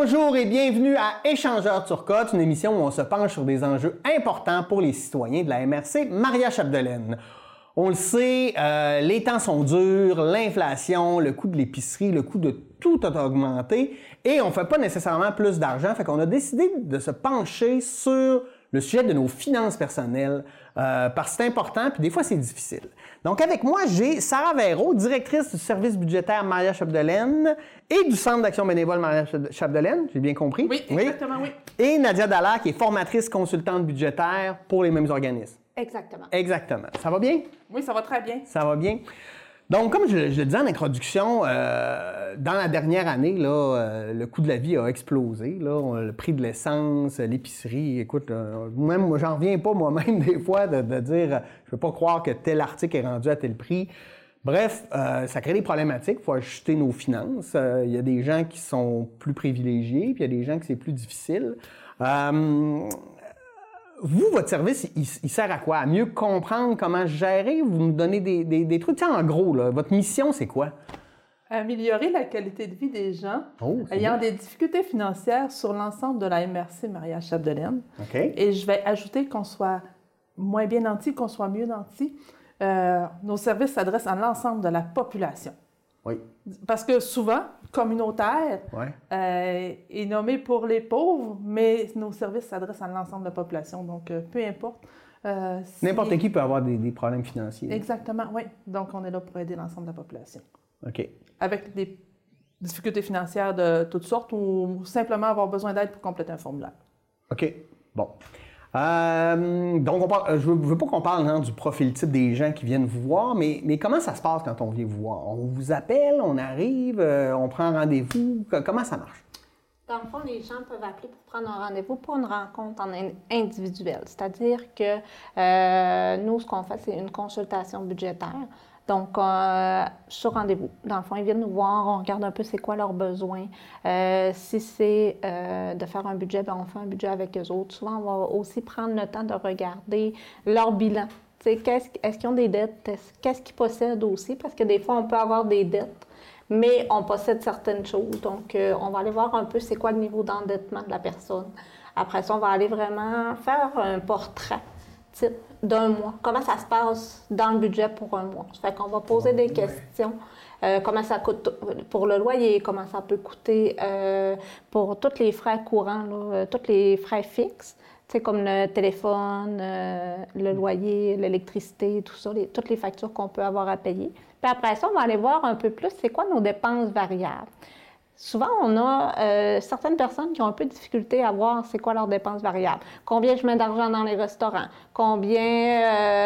Bonjour et bienvenue à Échangeurs Turcotte, une émission où on se penche sur des enjeux importants pour les citoyens de la MRC Maria-Chapdelaine. On le sait, les temps sont durs, l'inflation, le coût de l'épicerie, le coût de tout a augmenté et on ne fait pas nécessairement plus d'argent. Fait qu'on a décidé de se pencher sur le sujet de nos finances personnelles parce que c'est important puis des fois c'est difficile. Donc avec moi, j'ai Sarah Véraud, directrice du service budgétaire Maria-Chapdelaine et du Centre d'action bénévole Maria-Chapdelaine, j'ai bien compris? Oui, exactement, oui. Et Nadia Dallaire, qui est formatrice consultante budgétaire pour les mêmes organismes. Exactement. Exactement. Ça va bien? Oui, ça va très bien. Ça va bien. Donc, comme je le disais en introduction, dans la dernière année, là, le coût de la vie a explosé. Là, le prix de l'essence, l'épicerie, écoute, même moi, j'en reviens pas moi-même des fois de dire je peux pas croire que tel article est rendu à tel prix. Bref, ça crée des problématiques. Il faut ajuster nos finances. Il y a des gens qui sont plus privilégiés, puis il y a des gens qui c'est plus difficile. Vous, votre service, il sert à quoi? À mieux comprendre comment gérer? Vous nous donnez des trucs? Tiens, en gros, là, votre mission, c'est quoi? Améliorer la qualité de vie des gens ayant des difficultés financières sur l'ensemble de la MRC Maria-Chapdelaine. Okay. Et je vais ajouter qu'on soit moins bien nanti, qu'on soit mieux nanti. Nos services s'adressent à l'ensemble de la population. Oui. Parce que souvent, communautaire est nommé pour les pauvres, mais nos services s'adressent à l'ensemble de la population. Donc, peu importe. N'importe qui peut avoir des problèmes financiers. Exactement, oui. Donc, on est là pour aider l'ensemble de la population. OK. Avec des difficultés financières de toutes sortes ou simplement avoir besoin d'aide pour compléter un formulaire. OK. Bon. Donc, je veux pas qu'on parle du profil type des gens qui viennent vous voir, mais comment ça se passe quand on vient vous voir? On vous appelle, on arrive, on prend un rendez-vous? Comment ça marche? Dans le fond, les gens peuvent appeler pour prendre un rendez-vous pour une rencontre en individuelle. C'est-à-dire que nous, ce qu'on fait, c'est une consultation budgétaire. Donc, sur rendez-vous. Dans le fond, ils viennent nous voir, on regarde un peu c'est quoi leurs besoins. Si c'est de faire un budget, bien, on fait un budget avec eux autres. Souvent, on va aussi prendre le temps de regarder leur bilan. Est-ce qu'ils ont des dettes? Qu'est-ce qu'ils possèdent aussi? Parce que des fois, on peut avoir des dettes, mais on possède certaines choses. Donc, on va aller voir un peu c'est quoi le niveau d'endettement de la personne. Après ça, on va aller vraiment faire un portrait type d'un mois. Comment ça se passe dans le budget pour un mois? Ça fait qu'on va poser des questions. Comment ça coûte pour le loyer? Comment ça peut coûter pour tous les frais courants, tous les frais fixes, comme le téléphone, le loyer, l'électricité, tout ça, toutes les factures qu'on peut avoir à payer. Puis après ça, on va aller voir un peu plus c'est quoi nos dépenses variables. Souvent, on a certaines personnes qui ont un peu de difficulté à voir c'est quoi leurs dépenses variables. Combien je mets d'argent dans les restaurants? Combien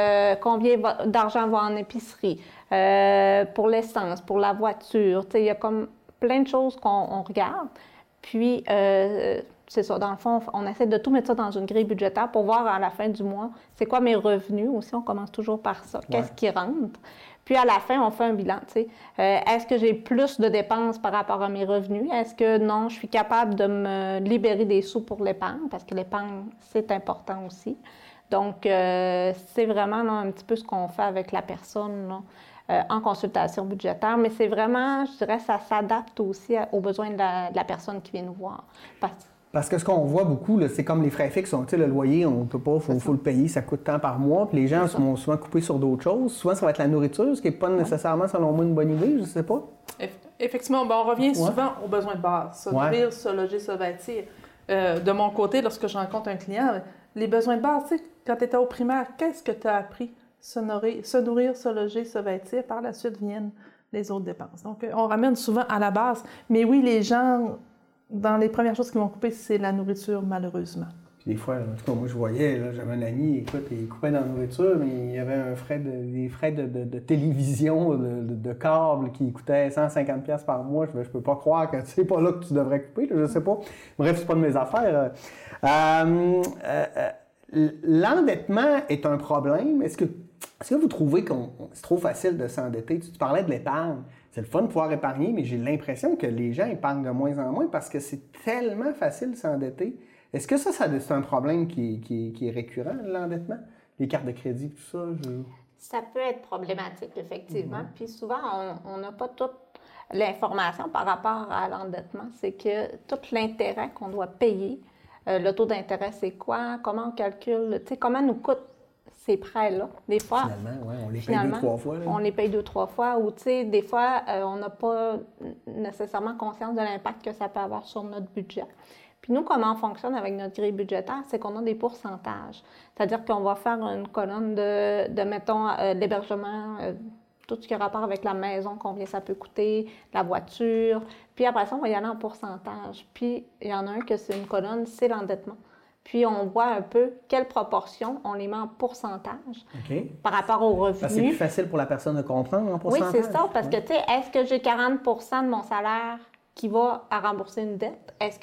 d'argent va en épicerie? Pour l'essence, pour la voiture? Il y a comme plein de choses qu'on regarde. Puis, c'est ça, dans le fond, on essaie de tout mettre ça dans une grille budgétaire pour voir à la fin du mois c'est quoi mes revenus aussi. On commence toujours par ça. Qu'est-ce qui rentre? Puis à la fin, on fait un bilan. Est-ce que j'ai plus de dépenses par rapport à mes revenus? Est-ce que non, je suis capable de me libérer des sous pour l'épargne? Parce que l'épargne, c'est important aussi. Donc, c'est vraiment là, un petit peu ce qu'on fait avec la personne là, en consultation budgétaire. Mais c'est vraiment, je dirais, ça s'adapte aussi aux besoins de la personne qui vient nous voir. Parce que ce qu'on voit beaucoup, là, c'est comme les frais fixes. Le loyer, on ne peut pas, il faut le payer, ça coûte tant par mois. Puis les gens sont souvent coupés sur d'autres choses. Souvent, ça va être la nourriture, ce qui n'est pas nécessairement, selon moi, une bonne idée, je ne sais pas. Effectivement, on revient souvent aux besoins de base. Se nourrir, se loger, se vêtir. De mon côté, lorsque je rencontre un client, les besoins de base, quand tu étais au primaire, qu'est-ce que tu as appris? Se nourrir, se loger, se vêtir. Par la suite viennent les autres dépenses. Donc, on ramène souvent à la base. Mais oui, les gens... Dans les premières choses qui vont couper, c'est la nourriture, malheureusement. Puis des fois, en tout cas, moi, je voyais, j'avais un ami, écoute, il coupait dans la nourriture, mais il y avait des frais de télévision, de câble qui coûtaient 150$ par mois. Je peux pas croire que c'est pas là que tu devrais couper, là, je sais pas. Bref, c'est pas de mes affaires. L'endettement est un problème. Est-ce que vous trouvez que c'est trop facile de s'endetter? Tu parlais de l'épargne. C'est le fun de pouvoir épargner, mais j'ai l'impression que les gens épargnent de moins en moins parce que c'est tellement facile de s'endetter. Est-ce que ça c'est un problème qui est récurrent, l'endettement? Les cartes de crédit, tout ça? Ça peut être problématique, effectivement. Puis souvent, on n'a pas tout l'information par rapport à l'endettement, c'est que tout l'intérêt qu'on doit payer, le taux d'intérêt, c'est quoi, comment on calcule, tu sais, comment nous coûtent ces prêts-là. Des fois, on les paye 2-3 fois. Là. On les paye 2-3 fois, ou tu sais, des fois, on n'a pas nécessairement conscience de l'impact que ça peut avoir sur notre budget. Puis nous, comment on fonctionne avec notre grille budgétaire, c'est qu'on a des pourcentages. C'est-à-dire qu'on va faire une colonne de mettons, l'hébergement, tout ce qui a rapport avec la maison, combien ça peut coûter, la voiture. Puis après ça, on va y aller en pourcentage. Puis il y en a un que c'est une colonne, c'est l'endettement. Puis on voit un peu quelle proportion on les met en pourcentage par rapport aux revenus. C'est plus facile pour la personne de comprendre en pourcentage. Oui, c'est ça, parce que tu sais, est-ce que j'ai 40 % de mon salaire qui va à rembourser une dette? Est-ce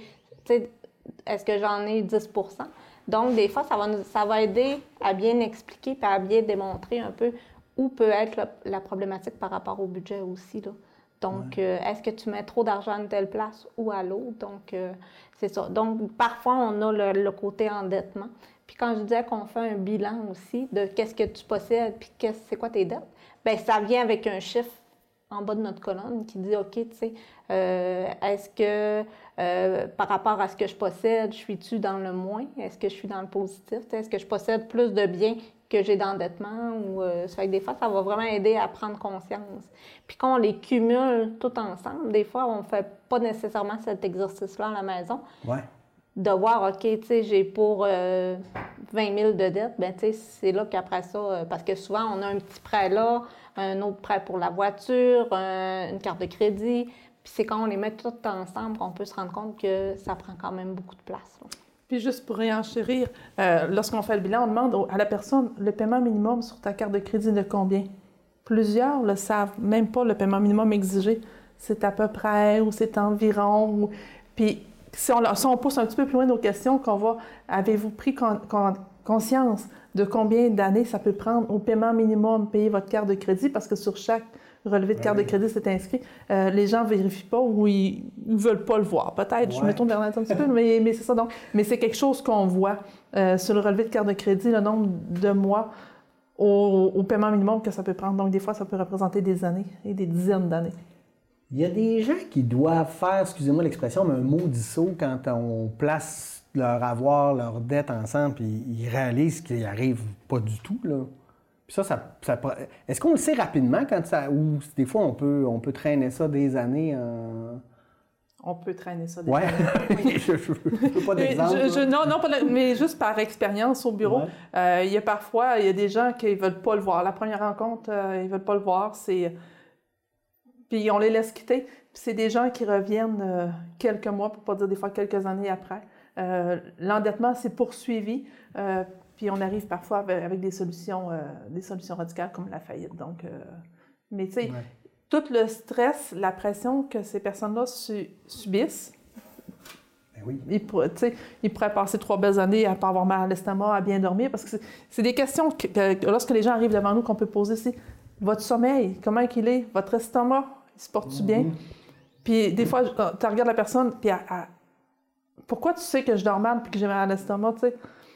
que j'en ai 10 % Donc, des fois, ça va aider à bien expliquer et à bien démontrer un peu où peut être la problématique par rapport au budget aussi, là. Donc, est-ce que tu mets trop d'argent à une telle place ou à l'autre? Donc, c'est ça. Donc, parfois, on a le côté endettement. Puis quand je disais qu'on fait un bilan aussi de qu'est-ce que tu possèdes puis c'est quoi tes dettes, bien, ça vient avec un chiffre en bas de notre colonne qui dit, OK, tu sais, est-ce que par rapport à ce que je possède, je suis-tu dans le moins? Est-ce que je suis dans le positif? Est-ce que je possède plus de biens que j'ai d'endettement? Ça fait que des fois, ça va vraiment aider à prendre conscience. Puis quand on les cumule tout ensemble, des fois, on ne fait pas nécessairement cet exercice-là à la maison. Ouais. De voir, OK, tu sais, j'ai pour 20 000 de dette, bien, tu sais, c'est là qu'après ça, parce que souvent, on a un petit prêt là, un autre prêt pour la voiture, une carte de crédit, puis c'est quand on les met tout ensemble qu'on peut se rendre compte que ça prend quand même beaucoup de place, là. Puis juste pour réenchérir, lorsqu'on fait le bilan, on demande à la personne le paiement minimum sur ta carte de crédit de combien? Plusieurs le savent, même pas le paiement minimum exigé. C'est à peu près, ou c'est environ. Puis si on pousse un petit peu plus loin nos questions, qu'on va, avez-vous pris conscience de combien d'années ça peut prendre au paiement minimum payer votre carte de crédit? Parce que sur chaque relevé de carte de crédit, c'est inscrit. Les gens ne vérifient pas ou ils ne veulent pas le voir. Peut-être, je me tourne vers Nathan un petit peu, mais c'est ça. Donc, mais c'est quelque chose qu'on voit sur le relevé de carte de crédit, le nombre de mois au paiement minimum que ça peut prendre. Donc, des fois, ça peut représenter des années et des dizaines d'années. Il y a des gens qui doivent faire, excusez-moi l'expression, mais un maudit saut quand on place leur avoir, leur dette ensemble, puis ils réalisent qu'ils n'y arrivent pas du tout, là. Puis ça est-ce qu'on le sait rapidement quand ça... Ou des fois, on peut traîner ça des années en... On peut traîner ça des années. Oui. Je veux pas d'exemple. Non, mais juste par expérience au bureau, il y a parfois des gens qui ne veulent pas le voir. La première rencontre, ils ne veulent pas le voir, puis on les laisse quitter. Puis c'est des gens qui reviennent quelques mois, pour ne pas dire des fois quelques années après. L'endettement s'est poursuivi. Puis on arrive parfois avec des solutions radicales comme la faillite. Donc, mais tu sais, tout le stress, la pression que ces personnes-là subissent, ils pourraient passer 3 belles années à ne pas avoir mal à l'estomac, à bien dormir, parce que c'est des questions que lorsque les gens arrivent devant nous qu'on peut poser, c'est votre sommeil, comment il est, votre estomac, il se porte-tu bien? Puis des fois, tu regardes la personne, puis pourquoi tu sais que je dors mal puis que j'ai mal à l'estomac, tu sais?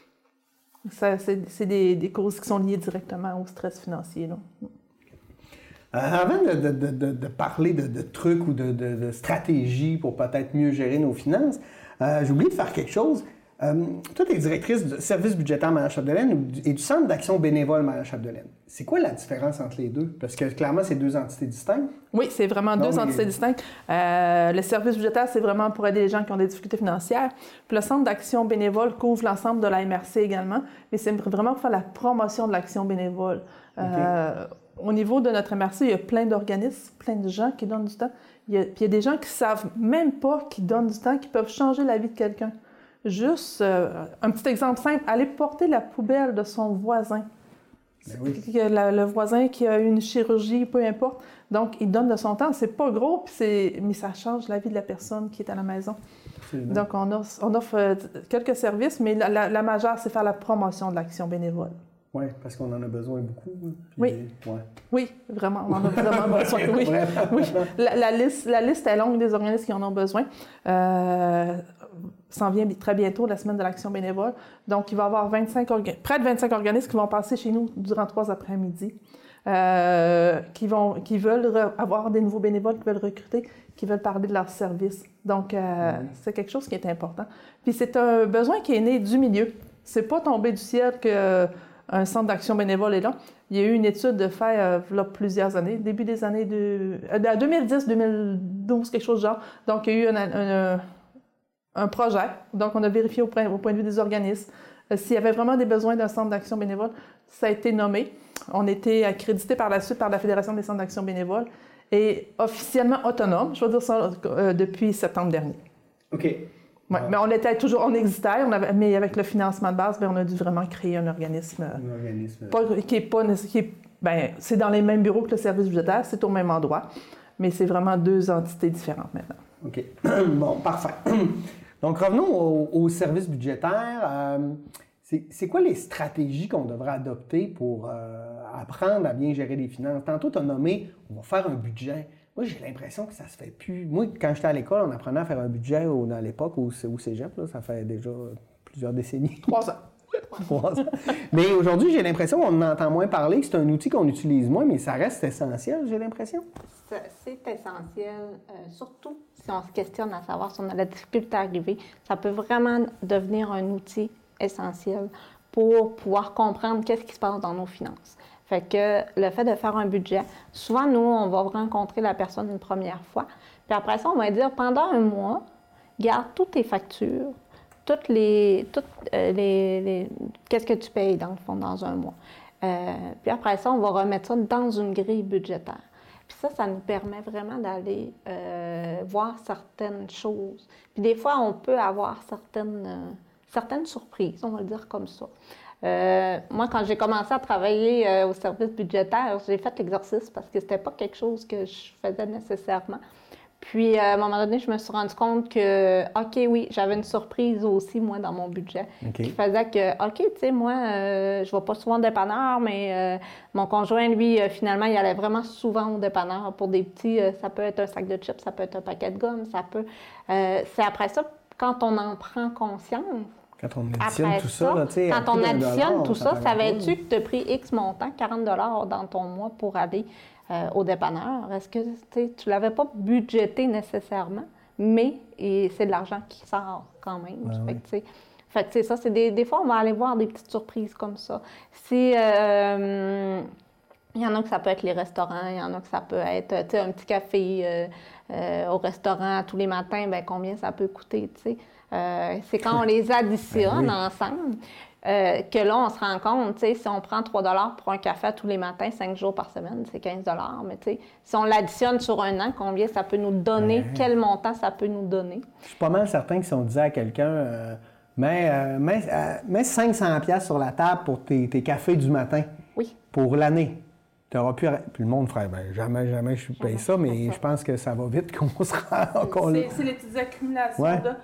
C'est des causes qui sont liées directement au stress financier, là. Avant de parler de trucs ou de stratégies pour peut-être mieux gérer nos finances, j'ai oublié de faire quelque chose. Toi, tu es directrice du service budgétaire Mariage-Chapdelaine et du centre d'action bénévole Mariage-Chapdelaine. C'est quoi la différence entre les deux? Parce que clairement, c'est 2 entités distinctes. Oui, c'est vraiment 2 entités distinctes. Le service budgétaire, c'est vraiment pour aider les gens qui ont des difficultés financières. Puis le centre d'action bénévole couvre l'ensemble de la MRC également, mais c'est vraiment pour faire la promotion de l'action bénévole. Au niveau de notre MRC, il y a plein d'organismes, plein de gens qui donnent du temps. Puis il y a des gens qui ne savent même pas qu'ils donnent du temps, qui peuvent changer la vie de quelqu'un. Juste, un petit exemple simple, aller porter la poubelle de son voisin. Le voisin qui a une chirurgie, peu importe. Donc, il donne de son temps. C'est pas gros, mais ça change la vie de la personne qui est à la maison. Absolument. Donc, on offre quelques services, mais la majeure, c'est faire la promotion de l'action bénévole. Oui, parce qu'on en a besoin beaucoup. Oui, vraiment, on en a vraiment besoin. Oui. La liste est longue des organismes qui en ont besoin. S'en vient très bientôt, la semaine de l'action bénévole. Donc, il va y avoir près de 25 organismes qui vont passer chez nous durant 3 après-midi. qui veulent avoir des nouveaux bénévoles, qui veulent recruter, qui veulent parler de leurs services. Donc, c'est quelque chose qui est important. Puis c'est un besoin qui est né du milieu. C'est pas tombé du ciel qu'un centre d'action bénévole est là. Il y a eu une étude de faite il y a plusieurs années, début des années 2010, 2012, quelque chose de genre. Donc, il y a eu un projet. Donc, on a vérifié au point de vue des organismes s'il y avait vraiment des besoins d'un centre d'action bénévole. Ça a été nommé. On a été accrédité par la suite par la Fédération des centres d'action bénévole et officiellement autonome, je vais dire ça, depuis septembre dernier. OK. Ouais, mais on existait, mais avec le financement de base, on a dû vraiment créer un organisme. C'est dans les mêmes bureaux que le service budgétaire, c'est au même endroit, mais c'est vraiment deux entités différentes maintenant. OK. Bon, parfait. Donc, revenons au service budgétaire. C'est quoi les stratégies qu'on devrait adopter pour apprendre à bien gérer les finances? Tantôt, tu as nommé, on va faire un budget. Moi, j'ai l'impression que ça se fait plus. Moi, quand j'étais à l'école, on apprenait à faire un budget à l'époque au cégep, là, ça fait déjà plusieurs décennies. 3 ans. 3 ans. Mais aujourd'hui, j'ai l'impression qu'on en entend moins parler, que c'est un outil qu'on utilise moins, mais ça reste essentiel, j'ai l'impression. C'est essentiel, surtout si on se questionne à savoir si on a la difficulté à arriver. Ça peut vraiment devenir un outil essentiel pour pouvoir comprendre qu'est-ce qui se passe dans nos finances. Fait que le fait de faire un budget, souvent, nous, on va rencontrer la personne une première fois. Puis après ça, on va dire, pendant un mois, garde toutes tes factures, qu'est-ce que tu payes, dans le fond, dans un mois. Puis après ça, on va remettre ça dans une grille budgétaire. Puis ça nous permet vraiment d'aller voir certaines choses. Puis des fois, on peut avoir certaines surprises, on va le dire comme ça. Moi, quand j'ai commencé à travailler au service budgétaire, j'ai fait l'exercice parce que c'était pas quelque chose que je faisais nécessairement. Puis, à un moment donné, je me suis rendu compte que, OK, oui, j'avais une surprise aussi, moi, dans mon budget, qui faisait que, OK, tu sais, moi, je vais pas souvent au dépanneur, mais mon conjoint, lui, finalement, il allait vraiment souvent au dépanneur pour des petits, ça peut être un sac de chips, ça peut être un paquet de gomme, ça peut... c'est après ça, quand on en prend conscience, quand on additionne après tout ça, là, quand on additionne tout ça, savais-tu que que tu as pris X montant, 40 $ dans ton mois pour aller au dépanneur? Est-ce que tu ne l'avais pas budgété nécessairement, mais c'est de l'argent qui sort quand même. Fait que c'est ça, c'est des fois, on va aller voir des petites surprises comme ça. Si... il y en a que ça peut être les restaurants, il y en a que ça peut être un petit café au restaurant tous les matins, bien, combien ça peut coûter, tu sais. C'est quand on les additionne ensemble que là, on se rend compte, tu sais, si on prend 3 $ pour un café tous les matins, 5 jours par semaine, c'est 15 $. Mais tu sais, si on l'additionne sur un an, combien ça peut nous donner, quel montant ça peut nous donner? Je suis pas mal certain que si on disait à quelqu'un, mets 500$ sur la table pour tes cafés du matin, pour l'année. Tu auras pu... Puis le monde ferait, jamais je paye ça, mais je pense que ça va vite qu'on se rend... C'est les petites accumulations.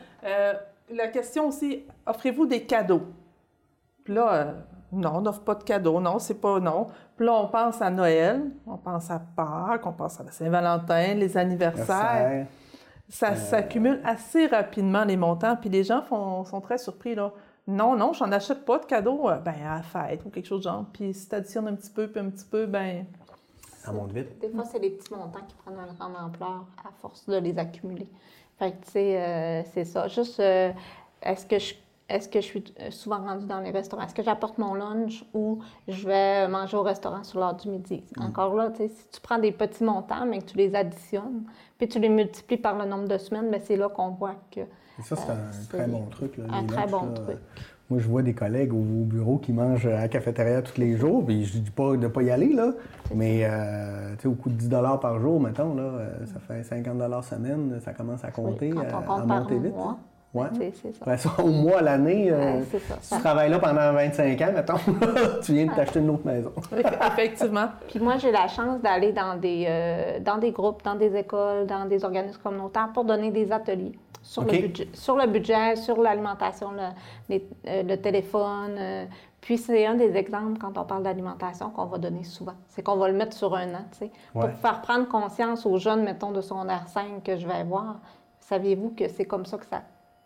La question aussi, offrez-vous des cadeaux? Puis là, non, on n'offre pas de cadeaux, non, c'est pas non. Puis là, on pense à Noël, on pense à Pâques, on pense à la Saint-Valentin, les anniversaires. Ça s'accumule assez rapidement, les montants, puis les gens sont très surpris, là. Non, je n'en achète pas de cadeaux, à la fête ou quelque chose de genre. Puis si tu additionnes un petit peu, puis un petit peu, ça monte vite. Des fois, c'est les petits montants qui prennent une grande ampleur à force de les accumuler. Fait que, tu sais, c'est ça. Juste, est-ce que je suis souvent rendue dans les restaurants? Est-ce que j'apporte mon lunch ou je vais manger au restaurant sur l'heure du midi? Encore là, tu sais, si tu prends des petits montants, mais que tu les additionnes, puis tu les multiplies par le nombre de semaines, bien, c'est là qu'on voit que... Et ça, c'est un très bon truc. Là, un très bon truc. Moi, je vois des collègues au bureau qui mangent à la cafétéria tous les jours, puis je dis pas de ne pas y aller, là, mais tu sais, au coût de 10 $ par jour, mettons, là, ça fait 50 $ semaine, ça commence à compter, à monter vite. Ouais. C'est ça. Après ça, au mois, à l'année, si tu travailles là pendant 25 ans, mettons, tu viens de t'acheter une autre maison. Effectivement. Puis moi, j'ai la chance d'aller dans des groupes, dans des écoles, dans des organismes communautaires pour donner des ateliers sur le budget, sur l'alimentation, le téléphone. Puis c'est un des exemples, quand on parle d'alimentation, qu'on va donner souvent. C'est qu'on va le mettre sur un an, tu sais, pour faire prendre conscience aux jeunes, mettons, de secondaire 5 que je vais voir. Saviez-vous que c'est comme ça que ça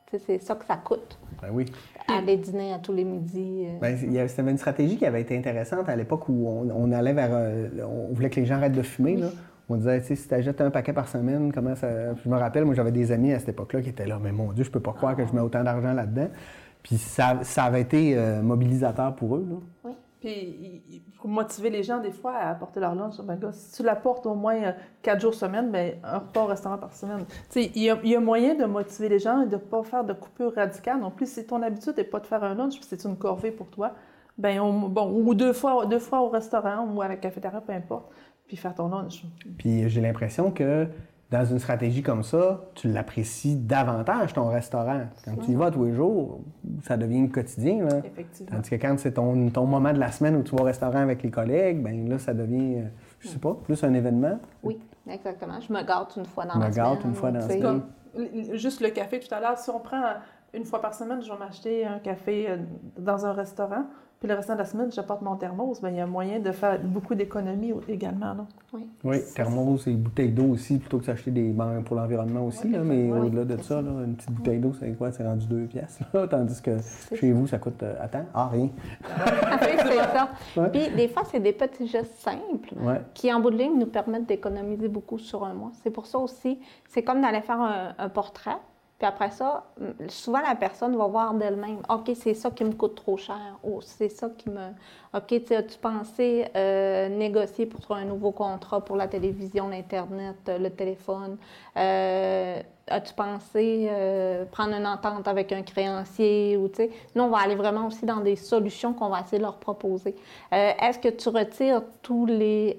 C'est ça que ça coûte. Ben oui. Aller dîner à tous les midis. C'était une stratégie qui avait été intéressante à l'époque où on allait vers... on voulait que les gens arrêtent de fumer, là. On disait, tu sais, si tu achètes un paquet par semaine, comment ça... Je me rappelle, moi, j'avais des amis à cette époque-là qui étaient là, mais mon Dieu, je peux pas croire que je mets autant d'argent là-dedans. Puis ça avait été mobilisateur pour eux, là. Oui. Puis, pour motiver les gens, des fois, à apporter leur lunch, ben, gars, si tu l'apportes au moins 4 jours semaine, bien, un repas au restaurant par semaine. Tu sais, il y a moyen de motiver les gens et de ne pas faire de coupure radicale. Non plus, si ton habitude n'est pas de faire un lunch, puis c'est une corvée pour toi, bien, ou deux fois au restaurant ou à la cafétéria, peu importe, puis faire ton lunch. Puis j'ai l'impression que dans une stratégie comme ça, tu l'apprécies davantage, ton restaurant. Quand tu y vas tous les jours, ça devient quotidien, là. Effectivement. Tandis que quand c'est ton moment de la semaine où tu vas au restaurant avec les collègues, bien là, ça devient, je sais pas, plus un événement. Oui, exactement. Je me gâte une fois dans la semaine. Me gâte une fois dans la semaine. Juste le café tout à l'heure, si on prend une fois par semaine, je vais m'acheter un café dans un restaurant, puis le restant de la semaine, j'apporte mon thermos, bien, il y a moyen de faire beaucoup d'économies également. Là. Oui, thermos et bouteilles d'eau aussi, plutôt que s'acheter des bancs pour l'environnement aussi, là, mais au-delà de ça, là, une petite bouteille d'eau, c'est quoi? C'est rendu 2 piastres, là, tandis que chez vous, ça coûte... rien. C'est ça. Ouais. Puis des fois, c'est des petits gestes simples qui, en bout de ligne, nous permettent d'économiser beaucoup sur un mois. C'est pour ça aussi, c'est comme d'aller faire un portrait. Puis après ça, souvent la personne va voir d'elle-même, « OK, c'est ça qui me coûte trop cher. Oh, c'est ça qui me... OK, as-tu pensé négocier pour un nouveau contrat pour la télévision, l'Internet, le téléphone? As-tu pensé prendre une entente avec un créancier? » Ou, tu sais, nous, on va aller vraiment aussi dans des solutions qu'on va essayer de leur proposer. Est-ce que tu retires tout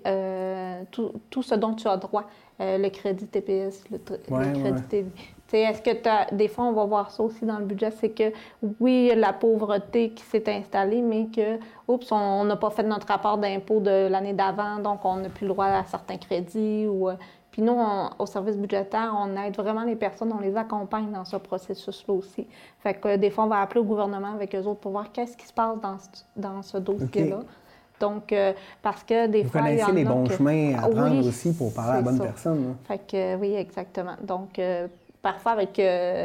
ce dont tu as droit? Le crédit TPS, le crédit TV. Est-ce que des fois, on va voir ça aussi dans le budget, c'est que oui, la pauvreté qui s'est installée, mais que, oups, on n'a pas fait notre rapport d'impôt de l'année d'avant, donc on n'a plus le droit à certains crédits. Puis nous, au service budgétaire, on aide vraiment les personnes, on les accompagne dans ce processus-là aussi. Fait que des fois, on va appeler au gouvernement avec eux autres pour voir qu'est-ce qui se passe dans ce dossier-là. Okay. Donc, parce que des fois, il y en a les bons chemins à prendre aussi pour parler à la bonne personne. Fait que oui, exactement. Donc, parfois, avec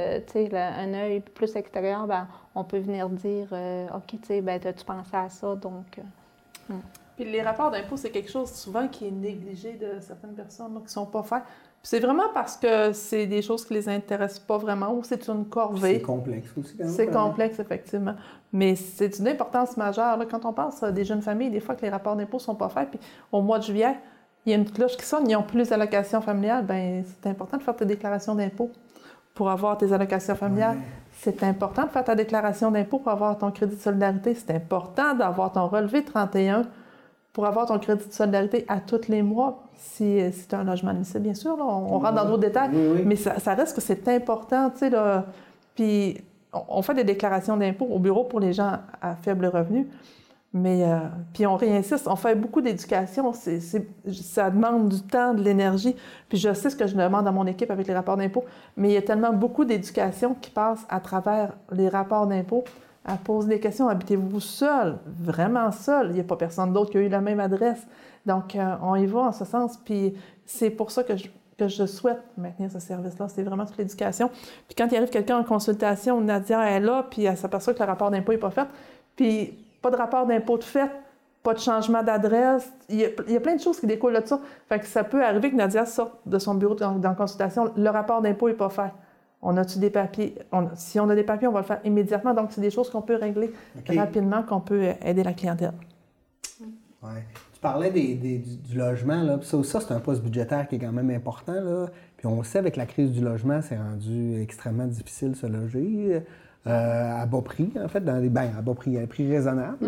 un œil plus extérieur, ben, on peut venir dire OK, tu sais, ben, as-tu pensé à ça? Donc. Puis les rapports d'impôt, c'est quelque chose souvent qui est négligé de certaines personnes là, qui ne sont pas faits. Puis c'est vraiment parce que c'est des choses qui ne les intéressent pas vraiment ou c'est une corvée. C'est complexe aussi. C'est complexe, effectivement. Mais c'est une importance majeure. Là, quand on pense à des jeunes familles, des fois que les rapports d'impôt ne sont pas faits, puis au mois de juillet, il y a une cloche qui sonne, ils n'ont plus les allocations familiales, bien, c'est important de faire tes déclarations d'impôt pour avoir tes allocations familiales. Ouais. C'est important de faire ta déclaration d'impôt pour avoir ton crédit de solidarité. C'est important d'avoir ton relevé 31 pour avoir ton crédit de solidarité à tous les mois. Si tu as un logement admissible, bien sûr, là, on rentre dans d'autres détails, mais ça reste que c'est important, tu sais, là. Puis on fait des déclarations d'impôt au bureau pour les gens à faible revenu. Mais puis on réinsiste, on fait beaucoup d'éducation, ça demande du temps, de l'énergie. Puis je sais ce que je demande à mon équipe avec les rapports d'impôt, mais il y a tellement beaucoup d'éducation qui passe à travers les rapports d'impôt. Elle pose des questions, habitez-vous seul, vraiment seul, il n'y a pas personne d'autre qui a eu la même adresse. Donc on y va en ce sens, puis c'est pour ça que je souhaite maintenir ce service-là, c'est vraiment toute l'éducation. Puis quand il arrive quelqu'un en consultation, Nadia est là, puis elle s'aperçoit que le rapport d'impôt n'est pas fait, puis pas de rapport d'impôt de fait, pas de changement d'adresse. Il y a plein de choses qui découlent de ça. Fait que ça peut arriver que Nadia sorte de son bureau dans consultation, le rapport d'impôt n'est pas fait. On a-tu des papiers? Si on a des papiers, on va le faire immédiatement. Donc, c'est des choses qu'on peut régler rapidement, qu'on peut aider la clientèle. Oui. Tu parlais du logement, là. Ça c'est un poste budgétaire qui est quand même important, là. Puis on le sait, avec la crise du logement, c'est rendu extrêmement difficile de se loger. À bas prix, en fait, à bas prix, à un prix raisonnable.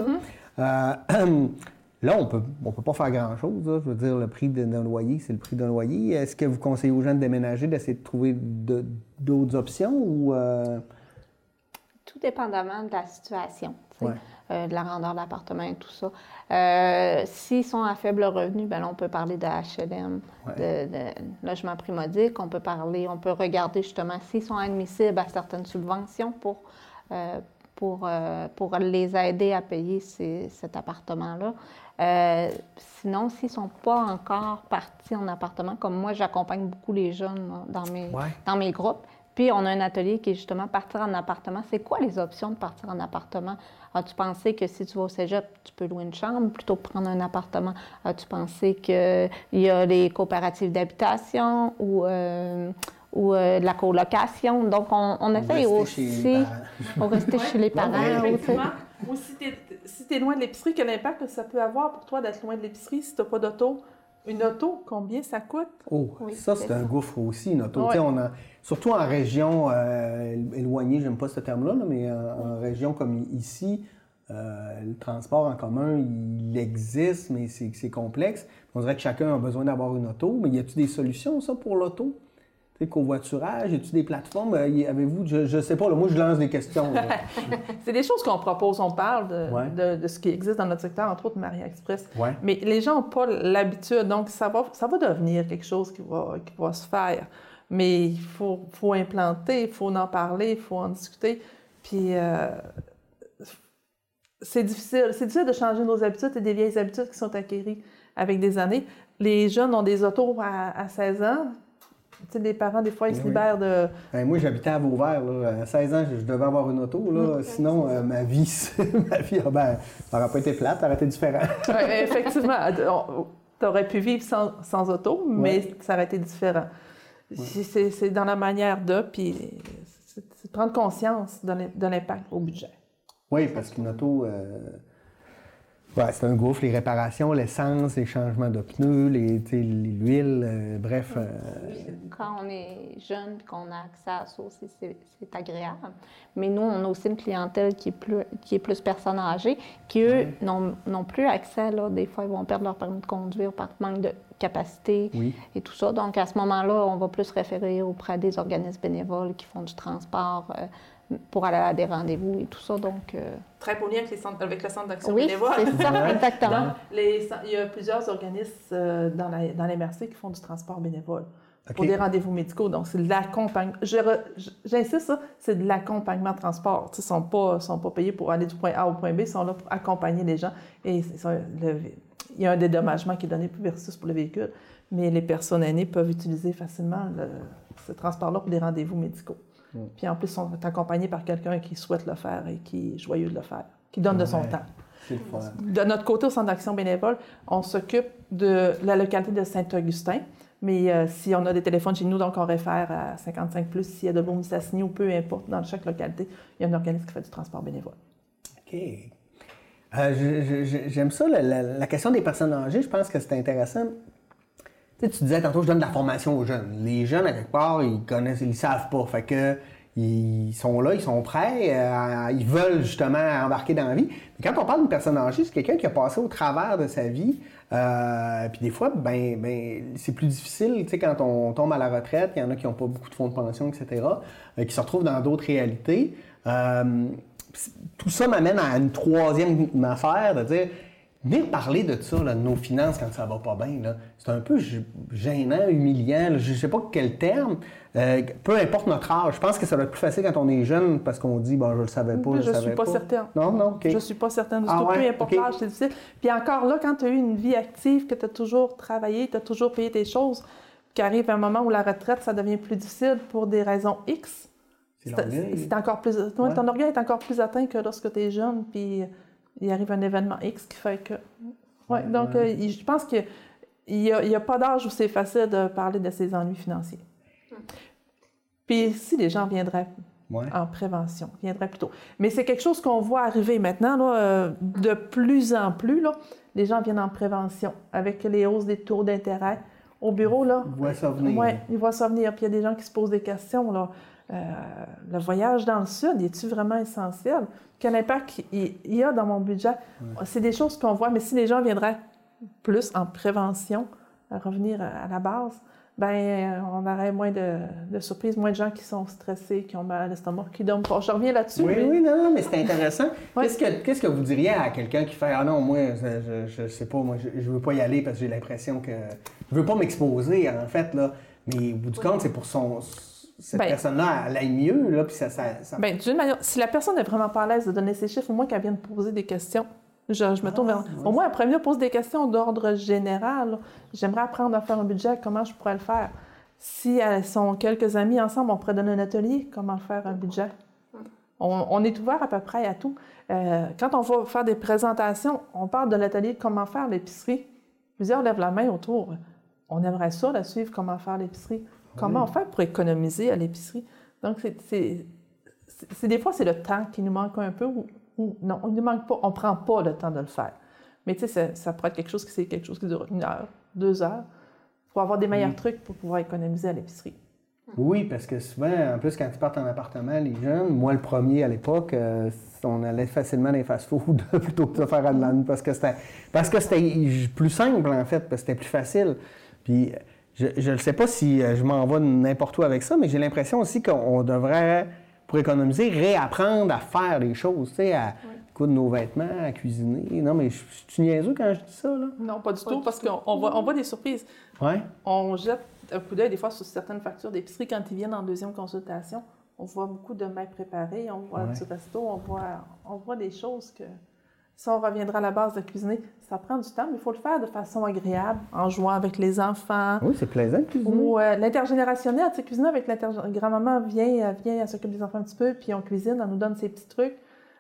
Là, on peut pas faire grand-chose. Là. Je veux dire, le prix d'un loyer, c'est le prix d'un loyer. Est-ce que vous conseillez aux gens de déménager, d'essayer de trouver d'autres options ou... Tout dépendamment de la situation, de la grandeur de l'appartement et tout ça. S'ils sont à faible revenu, bien là, on peut parler de HLM, de logement primodique. On peut regarder justement s'ils sont admissibles à certaines subventions pour les aider à payer cet appartement-là. Sinon, s'ils ne sont pas encore partis en appartement, comme moi, j'accompagne beaucoup les jeunes dans mes groupes, Puis, on a un atelier qui est justement partir en appartement. C'est quoi les options de partir en appartement? As-tu pensé que si tu vas au cégep, tu peux louer une chambre plutôt que prendre un appartement? As-tu pensé qu'il y a les coopératives d'habitation ou de la colocation? Donc, on essaye aussi... Pour rester chez les parents. Ou si tu es loin de l'épicerie, quel impact ça peut avoir pour toi d'être loin de l'épicerie si tu n'as pas d'auto? Une auto, combien ça coûte? Oh, oui, ça, c'est un gouffre aussi, une auto. Ouais. Surtout en région éloignée, j'aime pas ce terme-là, mais en région comme ici, le transport en commun, il existe, mais c'est complexe. On dirait que chacun a besoin d'avoir une auto, mais y a-t-il des solutions, ça, pour l'auto? Tu sais, covoiturage, y a-t-il des plateformes? Avez-vous, je sais pas, là, moi, je lance des questions. C'est des choses qu'on propose. On parle de ce qui existe dans notre secteur, entre autres Maria Express. Ouais. Mais les gens n'ont pas l'habitude, donc ça va devenir quelque chose qui va se faire. Mais il faut implanter, il faut en parler, il faut en discuter. Puis c'est difficile de changer nos habitudes et des vieilles habitudes qui sont acquises avec des années. Les jeunes ont des autos à 16 ans. Tu sais, les parents, des fois, ils se libèrent de... moi, j'habitais à Vauvert. Là. À 16 ans, je devais avoir une auto. Là. Sinon, ma vie, ça n'aurait pas été plate, ça aurait été différent. Effectivement. Tu aurais pu vivre sans auto, mais ça aurait été différent. C'est dans la manière puis c'est prendre conscience de l'impact au budget. Oui, parce qu'une auto... c'est un gouffre, les réparations, l'essence, les changements de pneus, l'huile, bref. Quand on est jeune et qu'on a accès à ça aussi, c'est agréable. Mais nous, on a aussi une clientèle qui est plus personnes âgées, qui, eux, n'ont plus accès. Là. Des fois, ils vont perdre leur permis de conduire par manque de capacité et tout ça. Donc, à ce moment-là, on va plus référer auprès des organismes bénévoles qui font du transport pour aller à des rendez-vous et tout ça, donc... Très beau lien avec le Centre d'action bénévole. Oui, c'est ça, exactement. Donc, il y a plusieurs organismes dans les MRC qui font du transport bénévole pour des rendez-vous médicaux. Donc, c'est de l'accompagnement. J'insiste, ça, c'est de l'accompagnement de transport. Ils ne sont pas payés pour aller du point A au point B, ils sont là pour accompagner les gens. Et il y a un dédommagement qui est donné versus pour le véhicule, mais les personnes aînées peuvent utiliser facilement ce transport-là pour des rendez-vous médicaux. Puis en plus, ils sont accompagnés par quelqu'un qui souhaite le faire et qui est joyeux de le faire, qui donne de son temps. C'est le fun. De notre côté, au Centre d'action bénévole, on s'occupe de la localité de Saint-Augustin, mais si on a des téléphones chez nous, donc on réfère à 55+, s'il y a de Beaumont-Mistassini ou peu importe, dans chaque localité, il y a un organisme qui fait du transport bénévole. OK. J'aime ça, la question des personnes âgées, je pense que c'est intéressant. Tu disais tantôt, je donne de la formation aux jeunes. Les jeunes, à quelque part, ils savent pas. Fait que ils sont là, ils sont prêts, ils veulent justement embarquer dans la vie. Mais quand on parle d'une personne âgée, c'est quelqu'un qui a passé au travers de sa vie. Puis des fois, c'est plus difficile, tu sais, quand on tombe à la retraite, il y en a qui n'ont pas beaucoup de fonds de pension, etc., qui se retrouvent dans d'autres réalités. Tout ça m'amène à une troisième affaire, de dire... Venir parler de ça, là, de nos finances quand ça va pas bien, là, c'est un peu gênant, humiliant, là, je sais pas quel terme. Peu importe notre âge, je pense que ça va être plus facile quand on est jeune parce qu'on dit, bon, je le savais pas, je suis pas certaine. Non, OK. Je suis pas certaine du tout. Peu importe l'âge, c'est difficile. Puis encore là, quand tu as eu une vie active, que tu as toujours travaillé, tu as toujours payé tes choses, qu'arrive un moment où la retraite, ça devient plus difficile pour des raisons X. C'est encore plus... Ton orgueil est encore plus atteint que lorsque tu es jeune, puis... Il arrive un événement X qui fait que... Donc, je pense qu'il n'y a pas d'âge où c'est facile de parler de ses ennuis financiers. Puis si les gens viendraient en prévention, viendraient plus tôt. Mais c'est quelque chose qu'on voit arriver maintenant, là, de plus en plus. Là, les gens viennent en prévention avec les hausses des taux d'intérêt. Au bureau, là... Ils voient ça venir. Oui, ils voient ça venir. Puis il y a des gens qui se posent des questions, là. Le voyage dans le Sud, est-il vraiment essentiel? Quel impact il y a dans mon budget? C'est des choses qu'on voit, mais si les gens viendraient plus en prévention, à revenir à la base, on aurait moins de surprises, moins de gens qui sont stressés, qui ont mal à l'estomac, qui dorment pas. Je reviens là-dessus. Oui, non, mais c'est intéressant. Qu'est-ce que vous diriez à quelqu'un qui fait « Ah non, moi, je sais pas, moi, je veux pas y aller parce que j'ai l'impression que... Je veux pas m'exposer, en fait, là. » Mais au bout du compte, c'est pour cette personne-là, elle aille mieux, là, puis ça... d'une manière, si la personne n'est vraiment pas à l'aise de donner ses chiffres, au moins qu'elle vienne poser des questions. Je me tourne vers... Au moins, après, pose des questions d'ordre général. J'aimerais apprendre à faire un budget, comment je pourrais le faire? Si elles sont quelques amies ensemble, on pourrait donner un atelier, comment faire un budget. On est ouvert à peu près à tout. Quand on va faire des présentations, on parle de l'atelier comment faire l'épicerie. Plusieurs lèvent la main autour. On aimerait ça, la suivre, comment faire l'épicerie. Comment on fait pour économiser à l'épicerie. Donc, des fois, c'est le temps qui nous manque un peu ou non, on ne manque pas, on ne prend pas le temps de le faire. Mais tu sais, ça pourrait être quelque chose qui dure 1 heure, 2 heures, pour avoir des meilleurs trucs pour pouvoir économiser à l'épicerie. Oui, parce que souvent, en plus, quand ils partent en appartement, les jeunes, moi le premier à l'époque, on allait facilement dans les fast-food plutôt que de faire à l'âne parce que c'était plus simple, en fait, parce que c'était plus facile. Puis, je ne sais pas si je m'en vais n'importe où avec ça, mais j'ai l'impression aussi qu'on devrait, pour économiser, réapprendre à faire les choses, tu sais, à coudre nos vêtements, à cuisiner. Non, mais je suis niaiseux quand je dis ça, là? Non, pas du tout, parce qu'on voit des surprises. Ouais. On jette un coup d'œil des fois sur certaines factures d'épicerie quand ils viennent en deuxième consultation. On voit beaucoup de mets préparés, on voit du resto, on voit des choses que, si on reviendra à la base de cuisiner, ça prend du temps, mais il faut le faire de façon agréable, en jouant avec les enfants. Oui, c'est plaisant de cuisiner. Ou l'intergénérationnel, tu sais, cuisiner avec grand-maman vient, elle s'occupe des enfants un petit peu, puis on cuisine, elle nous donne ses petits trucs.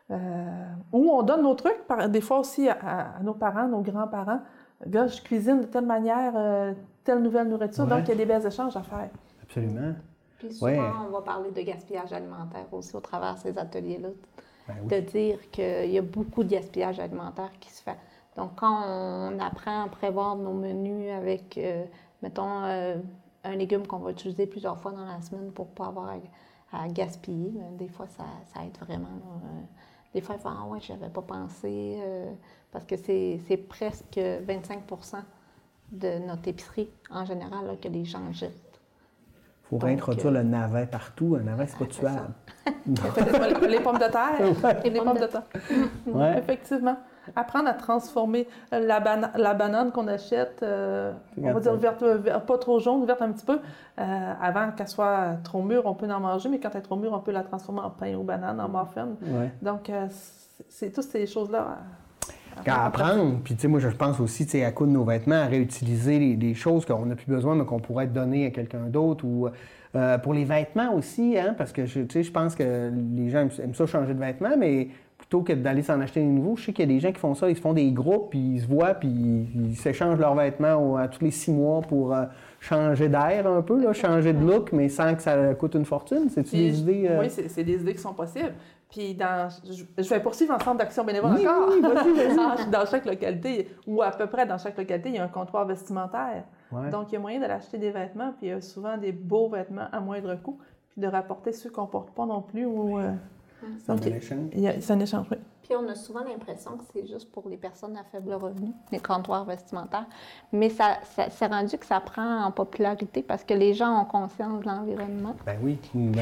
Ou on donne nos trucs, des fois aussi à nos parents, nos grands-parents. Gars, je cuisine de telle manière, telle nouvelle nourriture, donc il y a des belles échanges à faire. Absolument. Puis souvent, on va parler de gaspillage alimentaire aussi au travers de ces ateliers-là. De dire qu'il y a beaucoup de gaspillage alimentaire qui se fait. Donc, quand on apprend à prévoir nos menus avec, mettons, un légume qu'on va utiliser plusieurs fois dans la semaine pour ne pas avoir à gaspiller, des fois, ça aide vraiment. Des fois, il faut « Ah ouais, je n'avais pas pensé parce que c'est presque 25% de notre épicerie, en général, là, que les gens jettent. Il faut réintroduire le navet partout. Un navet, c'est pas tuable. Les pommes de terre. Les pommes de terre. Ouais. Effectivement. Apprendre à transformer la banane qu'on achète, on va dire verte, pas trop jaune, verte un petit peu, avant qu'elle soit trop mûre, on peut en manger, mais quand elle est trop mûre, on peut la transformer en pain aux bananes, en muffin. Ouais. Donc, c'est toutes ces choses-là. À apprendre, puis tu sais, moi je pense aussi, tu sais, à coudre nos vêtements, à réutiliser des choses qu'on n'a plus besoin, mais qu'on pourrait donner à quelqu'un d'autre, ou pour les vêtements aussi, hein, parce que tu sais, je pense que les gens aiment ça changer de vêtements, mais plutôt que d'aller s'en acheter des nouveaux, je sais qu'il y a des gens qui font ça, ils se font des groupes, puis ils se voient, puis ils s'échangent leurs vêtements à tous les 6 mois pour changer d'air un peu, là, changer de look, mais sans que ça coûte une fortune. C'est-tu des idées? Oui, c'est des idées qui sont possibles. Puis je vais poursuivre l'ensemble d'actions bénévoles encore. Oui, vas-y. Dans chaque localité, ou à peu près dans chaque localité, il y a un comptoir vestimentaire. Ouais. Donc, il y a moyen d'aller acheter des vêtements, puis il y a souvent des beaux vêtements à moindre coût, puis de rapporter ceux qu'on ne porte pas non plus. C'est un échange. C'est un échange, oui. Puis on a souvent l'impression que c'est juste pour les personnes à faible revenu, les comptoirs vestimentaires. Mais ça c'est rendu que ça prend en popularité parce que les gens ont conscience de l'environnement. Ben oui.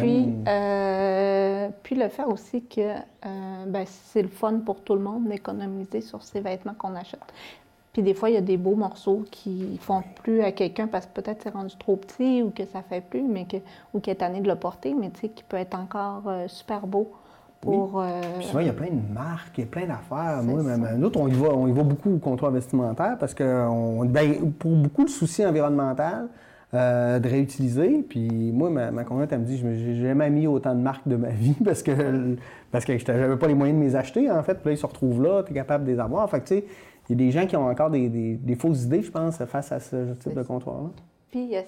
Puis le fait aussi que c'est le fun pour tout le monde d'économiser sur ces vêtements qu'on achète. Puis des fois, il y a des beaux morceaux qui font plus à quelqu'un parce que peut-être c'est rendu trop petit ou que ça fait plus, ou qu'il est tanné de le porter, mais tu sais, qui peut être encore super beau. Puis souvent, il y a plein de marques, il y a plein d'affaires. Moi, même, nous autres, on y va beaucoup au comptoir vestimentaire parce que pour beaucoup de soucis environnementaux, de réutiliser. Puis moi, ma conjointe, elle me dit, j'ai jamais mis autant de marques de ma vie parce que j'avais pas les moyens de les acheter, en fait. Puis là, ils se retrouvent là, tu es capable de les avoir. Fait que, tu sais, il y a des gens qui ont encore des fausses idées, je pense, face à ce type de comptoir-là. Puis, il y a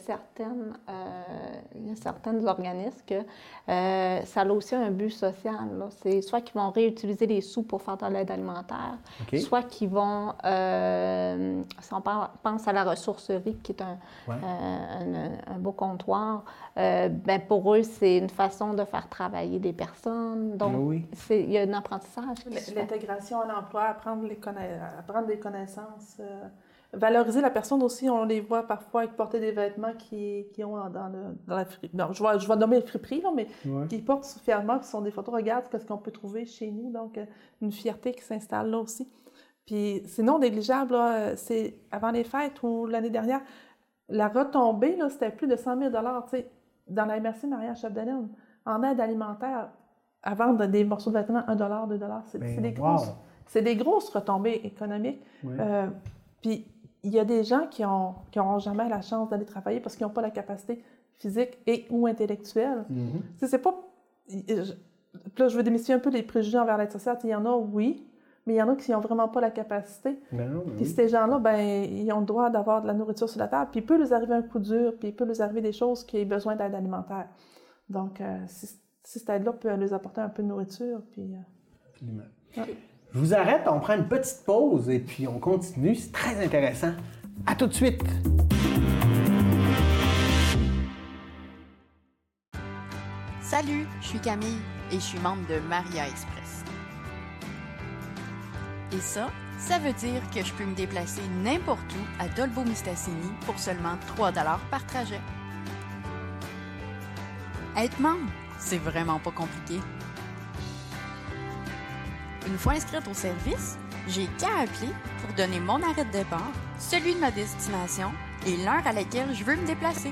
certains organismes que ça a aussi un but social. Là. C'est soit qu'ils vont réutiliser les sous pour faire de l'aide alimentaire, soit qu'ils vont, si on pense à la ressourcerie, qui est un beau comptoir, pour eux, c'est une façon de faire travailler des personnes. Donc, il y a un apprentissage. L'intégration à l'emploi, apprendre des connaissances. Valoriser la personne aussi, on les voit parfois porter des vêtements qui ont dans la friperie. Non, je vais nommer les friperies, là, mais qui portent fièrement, qui sont des photos. Regarde ce qu'on peut trouver chez nous. Donc, une fierté qui s'installe là aussi. Puis, c'est non négligeable. Là, c'est avant les fêtes ou l'année dernière, la retombée, là, c'était plus de 100 000 $, dans la MRC Maria Chapdelaine, en aide alimentaire, à vendre des morceaux de vêtements, 1 $, 2 $. C'est des grosses retombées économiques. Oui. Puis, il y a des gens qui n'auront jamais la chance d'aller travailler parce qu'ils n'ont pas la capacité physique et ou intellectuelle. C'est pas... Là, je veux démystifier un peu les préjugés envers l'aide sociale. Il y en a, oui, mais il y en a qui n'ont vraiment pas la capacité. Puis ces gens-là, ils ont le droit d'avoir de la nourriture sur la table, puis il peut leur arriver un coup dur, puis il peut leur arriver des choses qui aient besoin d'aide alimentaire. Donc, si cette aide-là peut leur apporter un peu de nourriture, puis... Absolument. Ouais. Je vous arrête, on prend une petite pause et puis on continue. C'est très intéressant. À tout de suite! Salut, je suis Camille et je suis membre de Maria Express. Et ça veut dire que je peux me déplacer n'importe où à Dolbeau-Mistassini pour seulement 3 $ par trajet. Être membre, c'est vraiment pas compliqué. Une fois inscrite au service, j'ai qu'à appeler pour donner mon arrêt de départ, celui de ma destination et l'heure à laquelle je veux me déplacer.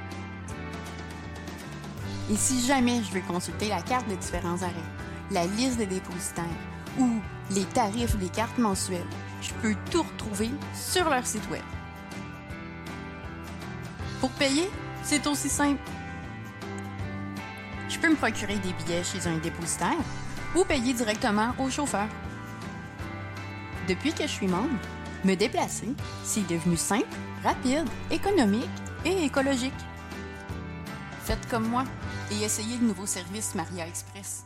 Et si jamais je veux consulter la carte des différents arrêts, la liste des dépositaires ou les tarifs des cartes mensuelles, je peux tout retrouver sur leur site web. Pour payer, c'est aussi simple. Je peux me procurer des billets chez un dépositaire ou payer directement au chauffeur. Depuis que je suis membre, me déplacer, c'est devenu simple, rapide, économique et écologique. Faites comme moi et essayez le nouveau service Maria Express.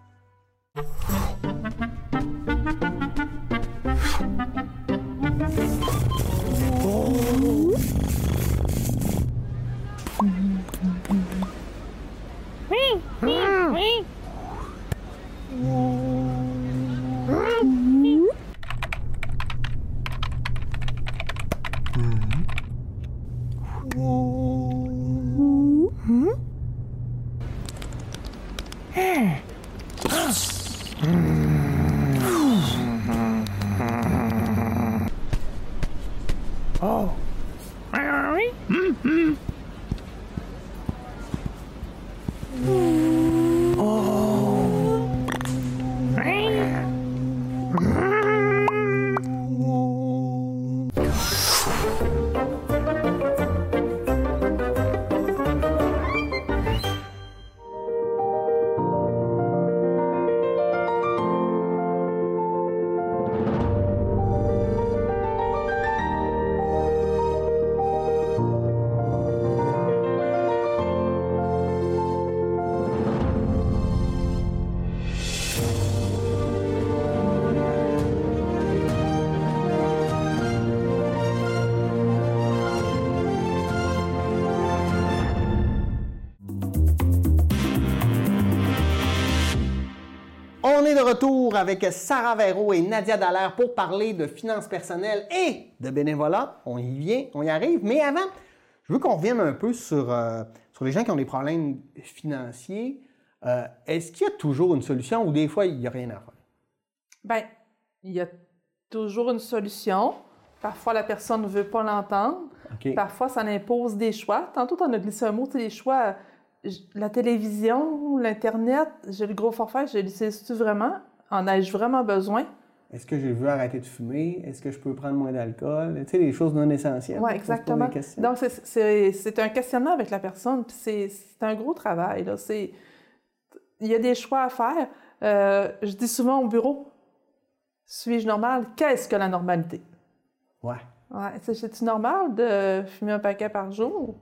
On est de retour avec Sarah Verreau et Nadia Dallaire pour parler de finances personnelles et de bénévolat. On y vient, on y arrive. Mais avant, je veux qu'on revienne un peu sur les gens qui ont des problèmes financiers. Est-ce qu'il y a toujours une solution ou des fois, il n'y a rien à faire? Bien, il y a toujours une solution. Parfois, la personne ne veut pas l'entendre. Okay. Parfois, ça impose des choix. Tantôt, tu en as glissé un mot, tu sais, les choix. La télévision, l'Internet, j'ai le gros forfait, je l'utilise-tu vraiment? En ai-je vraiment besoin? Est-ce que je veux arrêter de fumer? Est-ce que je peux prendre moins d'alcool? Tu sais, les choses non essentielles. Oui, exactement. Donc, c'est un questionnement avec la personne, puis c'est un gros travail, là. Il y a des choix à faire. Je dis souvent au bureau, suis-je normal? Qu'est-ce que la normalité? Ouais. C'est-tu normal de fumer un paquet par jour?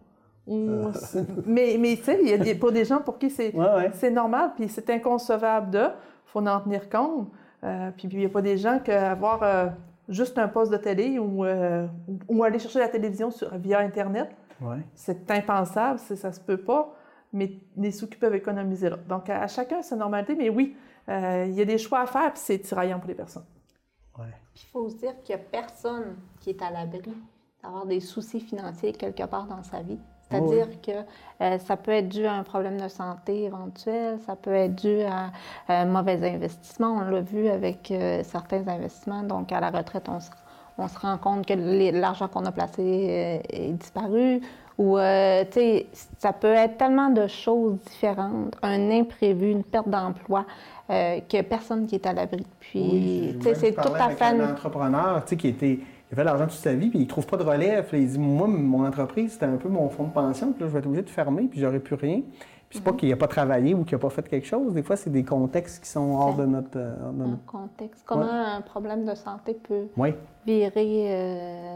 Mais tu sais, il y a pour des gens pour qui c'est normal, puis c'est inconcevable il faut en tenir compte. Puis il n'y a pas des gens qu'avoir juste un poste de télé ou aller chercher la télévision via Internet, c'est impensable, ça se peut pas, mais les sous-qui peuvent économiser là. Donc à chacun sa normalité, mais oui, il y a des choix à faire, puis c'est tiraillant pour les personnes. Puis il faut se dire qu'il n'y a personne qui est à l'abri d'avoir des soucis financiers quelque part dans sa vie. C'est-à-dire que ça peut être dû à un problème de santé éventuel, ça peut être dû à un mauvais investissement. On l'a vu avec certains investissements. Donc, à la retraite, on se rend compte que l'argent qu'on a placé est disparu. Ou, tu sais, ça peut être tellement de choses différentes, un imprévu, une perte d'emploi, que personne qui est à l'abri. Puis, tu sais, c'est tout à fait... un entrepreneur, tu sais, qui il a fait de l'argent toute sa vie, puis il trouve pas de relève. Il dit, moi, mon entreprise, c'était un peu mon fonds de pension, puis là, je vais être obligé de fermer, puis j'aurai plus rien. Puis c'est pas qu'il n'a pas travaillé ou qu'il n'a pas fait quelque chose. Des fois, c'est des contextes qui sont hors de notre... Un contexte. Comment un problème de santé peut oui. virer,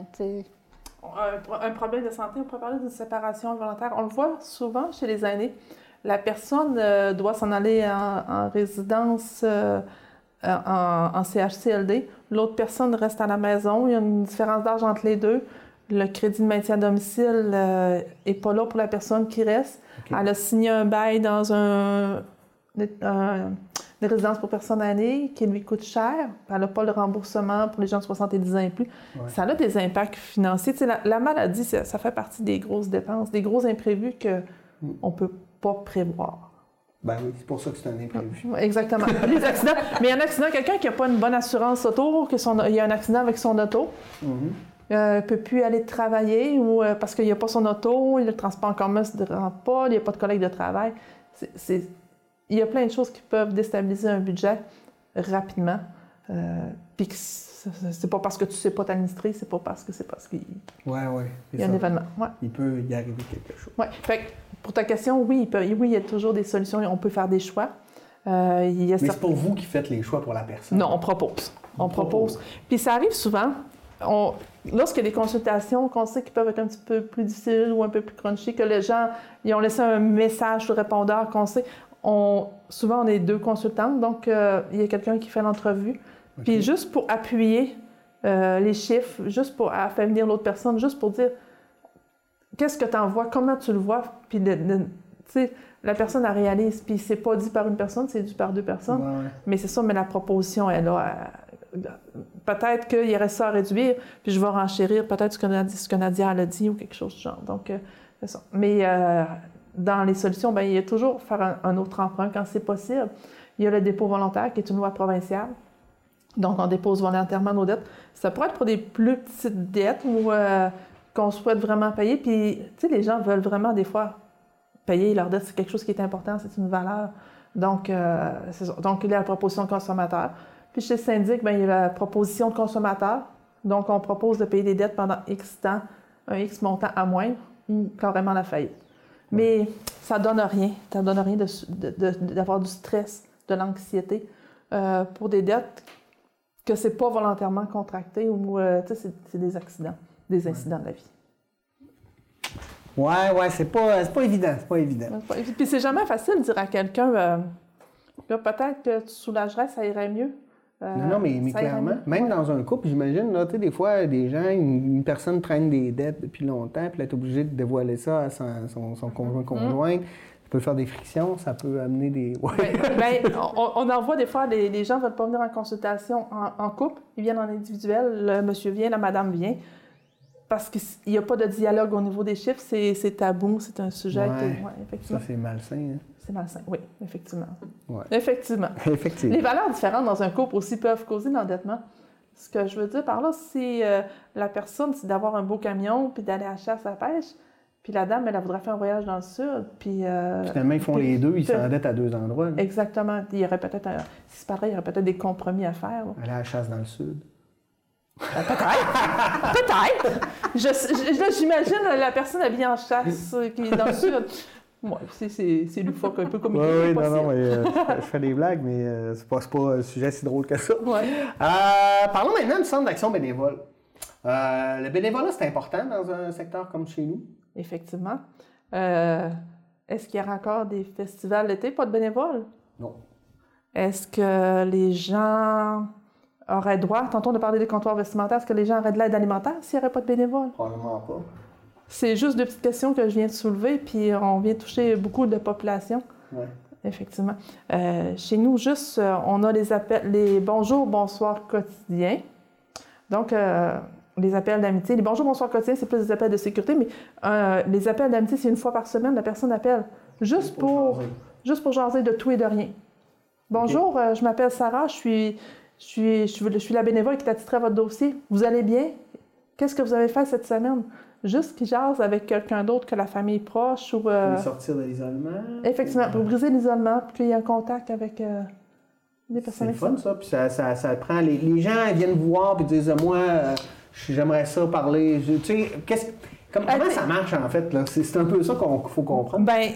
un problème de santé, on peut parler d'une séparation involontaire. On le voit souvent chez les aînés. La personne doit s'en aller en résidence en CHCLD. L'autre personne reste à la maison. Il y a une différence d'âge entre les deux. Le crédit de maintien à domicile n'est pas là pour la personne qui reste. Okay. Elle a signé un bail dans une résidence pour personnes âgées qui lui coûte cher. Elle n'a pas le remboursement pour les gens de 70 ans et plus. Ouais. Ça a des impacts financiers. Tu sais, la maladie, ça fait partie des grosses dépenses, des gros imprévus qu'on ne peut pas prévoir. Ben oui, c'est pour ça que c'est un imprévu. Exactement. Les accidents. Mais un accident, quelqu'un qui n'a pas une bonne assurance auto, il y a un accident avec son auto, ne peut plus aller travailler ou parce qu'il n'y a pas son auto, le transport en commun ne se rend pas, il n'y a pas de collègue de travail. Il y a plein de choses qui peuvent déstabiliser un budget rapidement. Puis c'est pas parce que tu ne sais pas t'administrer, c'est parce qu'il y a un événement. Ouais. Il peut y arriver quelque chose. Ouais. Fait que, pour ta question, oui, il y a toujours des solutions. On peut faire des choix. Mais c'est pour vous qui faites les choix pour la personne? Non, on propose. On propose. Puis ça arrive souvent. Lorsqu'il y a des consultations qu'on sait qui peuvent être un petit peu plus difficiles ou un peu plus crunchy, que les gens ils ont laissé un message sur le répondeur qu'on sait, souvent on est 2 consultantes, donc il y a quelqu'un qui fait l'entrevue. Okay. Puis juste pour appuyer les chiffres, juste pour faire venir l'autre personne, juste pour dire qu'est-ce que tu en vois, comment tu le vois, puis tu sais, la personne elle réalise, puis c'est pas dit par une personne, c'est dit par 2 personnes. Ouais. Mais c'est ça, mais la proposition est là. Peut-être qu'il y aurait ça à réduire, puis je vais renchérir peut-être ce que Nadia a dit ou quelque chose du genre. Donc, c'est ça. Mais dans les solutions, bien, il y a toujours faire un autre emprunt quand c'est possible. Il y a le dépôt volontaire qui est une loi provinciale. Donc, on dépose volontairement nos dettes. Ça pourrait être pour des plus petites dettes ou qu'on souhaite vraiment payer. Puis, tu sais, les gens veulent vraiment des fois payer leurs dettes. C'est quelque chose qui est important, c'est une valeur. Donc, c'est ça. Donc, il y a la proposition de consommateur. Puis chez le syndic, bien, il y a la proposition de consommateur. Donc, on propose de payer des dettes pendant X temps, un X montant à moindre ou carrément la faillite. Mais ça ne donne rien. Ça ne donne rien d'avoir du stress, de l'anxiété pour des dettes que ce n'est pas volontairement contracté ou c'est des accidents, des incidents de la vie. Ouais, c'est pas évident. C'est pas évident. Puis c'est jamais facile de dire à quelqu'un là, peut-être que tu soulagerais, ça irait mieux. Non, mais clairement, même dans un couple, j'imagine, là, tu sais, des fois, des gens, une personne traîne des dettes depuis longtemps, puis elle est obligée de dévoiler ça à son conjoint. Ça peut faire des frictions, ça peut amener des... Ouais. Bien, on en voit des fois, les gens ne veulent pas venir en consultation en couple, ils viennent en individuel, le monsieur vient, la madame vient, parce qu'il n'y a pas de dialogue au niveau des chiffres, c'est tabou, c'est un sujet... Ça, c'est malsain, hein? C'est malsain, oui, effectivement. Ouais. Effectivement. Les valeurs différentes dans un couple aussi peuvent causer l'endettement. Ce que je veux dire par là, c'est la personne, c'est d'avoir un beau camion puis d'aller à la chasse à la pêche. Puis la dame, elle voudrait faire un voyage dans le sud. Puis finalement, ils font les deux, ils s'endettent à 2 endroits. Là. Exactement. Il y aurait peut-être, si c'est pareil, il y aurait peut-être des compromis à faire. Là. Aller à la chasse dans le sud. Peut-être. J'imagine la personne habillée en chasse qui est dans le sud. Moi, c'est loufoque, un peu comme oui, non, mais je fais des blagues, mais c'est pas un sujet si drôle que ça. Ouais. Parlons maintenant du centre d'action bénévole. Le bénévolat, c'est important dans un secteur comme chez nous? Effectivement. Est-ce qu'il y aura encore des festivals l'été, pas de bénévoles? Non. Est-ce que les gens auraient droit, tantôt de parler des comptoirs vestimentaires, est-ce que les gens auraient de l'aide alimentaire s'il n'y aurait pas de bénévoles? Probablement pas. C'est juste 2 petites questions que je viens de soulever, puis on vient toucher beaucoup de populations. Oui. Effectivement. Chez nous, juste, on a les appels, les bonjour, bonsoir quotidiens. Donc, les appels d'amitié. Les bonjour, bonsoir quotidiens, c'est plus des appels de sécurité, mais les appels d'amitié, c'est 1 fois par semaine, la personne appelle. Juste pour jaser de tout et de rien. Bonjour, okay. Je m'appelle Sarah, je suis la bénévole qui t'a titré à votre dossier. Vous allez bien? Qu'est-ce que vous avez fait cette semaine? Juste qu'ils jasent avec quelqu'un d'autre que la famille proche ou... Pour sortir de l'isolement. Effectivement, pour briser l'isolement, puis qu'il y ait un contact avec des personnes. C'est fun, ça. Puis ça prend... Les gens viennent vous voir puis disent « Moi, j'aimerais ça parler. Tu sais, comment ça marche en fait? Là? C'est un peu ça qu'il faut comprendre. Bien,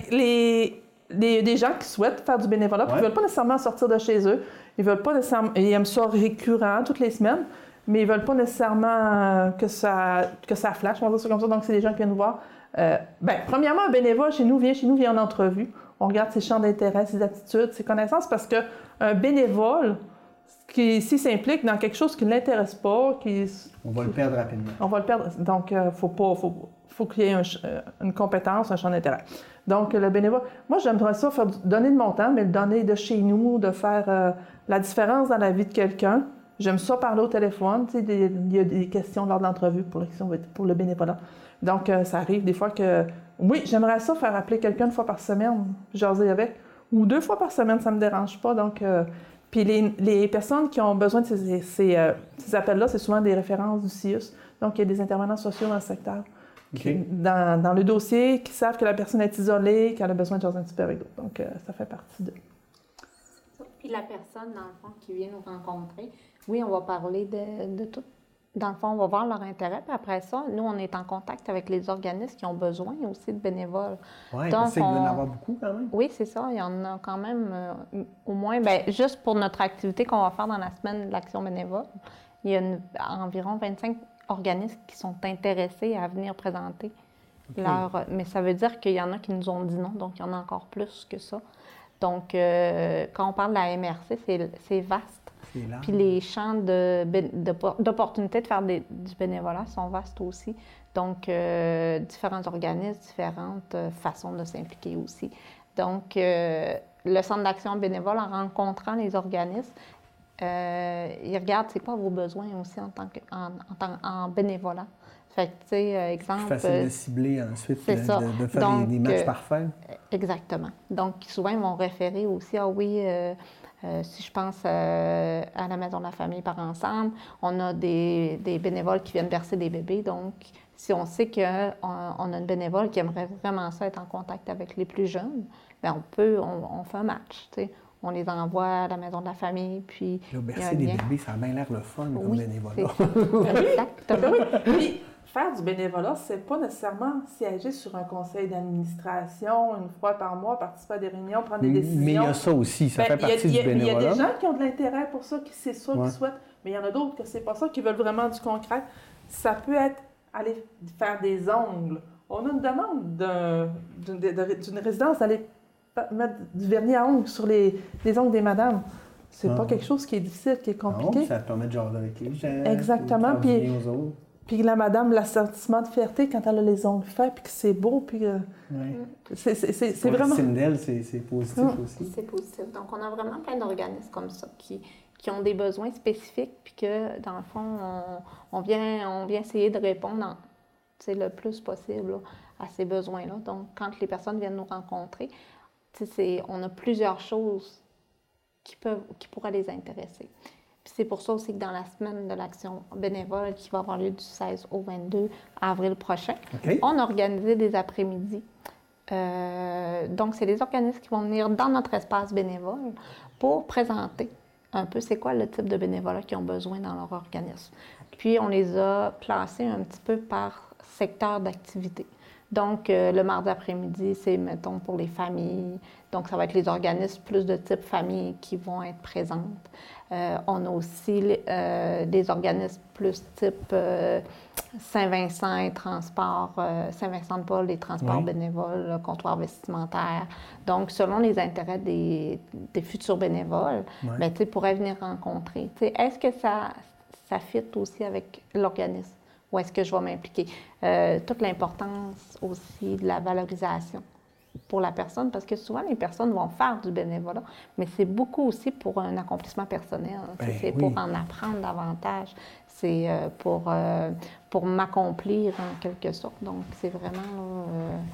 des gens qui souhaitent faire du bénévolat, qui ne veulent pas nécessairement sortir de chez eux, ils veulent pas nécessairement. Ils aiment ça récurrent toutes les semaines, mais ils ne veulent pas nécessairement que ça flash, on va dire ça comme ça. Donc, c'est des gens qui viennent nous voir. Premièrement, un bénévole vient chez nous, vient en entrevue. On regarde ses champs d'intérêt, ses attitudes, ses connaissances, parce qu'un bénévole qui s'implique dans quelque chose qui ne l'intéresse pas, on va le perdre rapidement. On va le perdre. Donc, faut qu'il y ait une compétence, un champ d'intérêt. Donc, le bénévole, moi, j'aimerais ça donner de mon temps, mais le donner de chez nous, de faire la différence dans la vie de quelqu'un. J'aime ça parler au téléphone. Tu sais, il y a des questions lors de l'entrevue pour le bénévolat. Donc, ça arrive des fois que... Oui, j'aimerais ça faire appeler quelqu'un une fois par semaine, jaser avec. Ou 2 fois par semaine, ça ne me dérange pas. Donc, puis les personnes qui ont besoin de ces appels-là, c'est souvent des références du CIUS. Donc, il y a des intervenants sociaux dans le secteur. Okay. Dans le dossier, qui savent que la personne est isolée, qu'elle a besoin de jaser un petit peu avec d'autres. Donc, ça fait partie de... Puis la personne, dans le fond, qui vient nous rencontrer, oui, on va parler de tout. Dans le fond, on va voir leur intérêt. Puis après ça, nous, on est en contact avec les organismes qui ont besoin aussi de bénévoles. Oui, parce qu'il doit y en avoir beaucoup quand même. Oui, c'est ça. Il y en a quand même au moins, juste pour notre activité qu'on va faire dans la semaine de l'action bénévole, il y a environ 25 organismes qui sont intéressés à venir présenter leur... Mais ça veut dire qu'il y en a qui nous ont dit non, donc il y en a encore plus que ça. Donc, quand on parle de la MRC, c'est vaste. Puis les champs d'opportunités de faire du bénévolat sont vastes aussi. Donc, différents organismes, différentes façons de s'impliquer aussi. Donc, le Centre d'action bénévole, en rencontrant les organismes, il regarde c'est quoi vos besoins aussi en bénévolat. Fait que, tu sais, exemple... C'est facile de cibler ensuite, de faire donc, des matchs parfaits. Exactement. Donc, souvent, ils vont référer aussi, si je pense à la Maison de la famille par ensemble, on a des bénévoles qui viennent bercer des bébés. Donc, si on sait qu'on a une bénévole qui aimerait vraiment ça être en contact avec les plus jeunes, bien, on fait un match, tu sais. On les envoie à la Maison de la famille, puis... Là, bercer des bébés, ça a bien l'air le fun comme bénévolat. Exactement. Puis, faire du bénévolat, c'est pas nécessairement siéger sur un conseil d'administration une fois par mois, participer à des réunions, prendre des décisions. Mais il y a ça aussi, ça fait partie du bénévolat. Il y a des gens qui ont de l'intérêt pour ça, qui c'est ça qu'ils souhaitent, mais il y en a d'autres que c'est pas ça, qui veulent vraiment du concret. Ça peut être aller faire des ongles. On a une demande d'une résidence d'aller mettre du vernis à ongles sur les ongles des madames. C'est pas quelque chose qui est difficile, qui est compliqué. Non, ça te permet de jaser avec les gens. Exactement. Puis la madame, l'assentiment de fierté quand elle a les ongles faits, puis que c'est beau, puis c'est vraiment... C'est d'elle, c'est positif aussi. C'est positif. Donc, on a vraiment plein d'organismes comme ça qui ont des besoins spécifiques, puis que, dans le fond, on vient essayer de répondre le plus possible là, à ces besoins-là. Donc, quand les personnes viennent nous rencontrer, on a plusieurs choses qui pourraient les intéresser. Puis c'est pour ça aussi que dans la semaine de l'action bénévole qui va avoir lieu du 16 au 22 avril prochain, on a organisé des après-midi. Donc, c'est les organismes qui vont venir dans notre espace bénévole pour présenter un peu c'est quoi le type de bénévolat qu'ils ont besoin dans leur organisme. Puis, on les a placés un petit peu par secteur d'activité. Donc, le mardi après-midi, c'est, mettons, pour les familles. Donc, ça va être les organismes plus de type famille qui vont être présentes. On a aussi des organismes plus type Saint-Vincent et transport, Saint-Vincent-de-Paul, les transports bénévoles, le comptoir vestimentaire. Donc, selon les intérêts des futurs bénévoles, bien, tu pourrais venir rencontrer. Est-ce que ça fit aussi avec l'organisme? Où est-ce que je vais m'impliquer? Toute l'importance aussi de la valorisation pour la personne, parce que souvent, les personnes vont faire du bénévolat, mais c'est beaucoup aussi pour un accomplissement personnel. C'est pour en apprendre davantage. C'est pour m'accomplir en quelque sorte. Donc, c'est vraiment...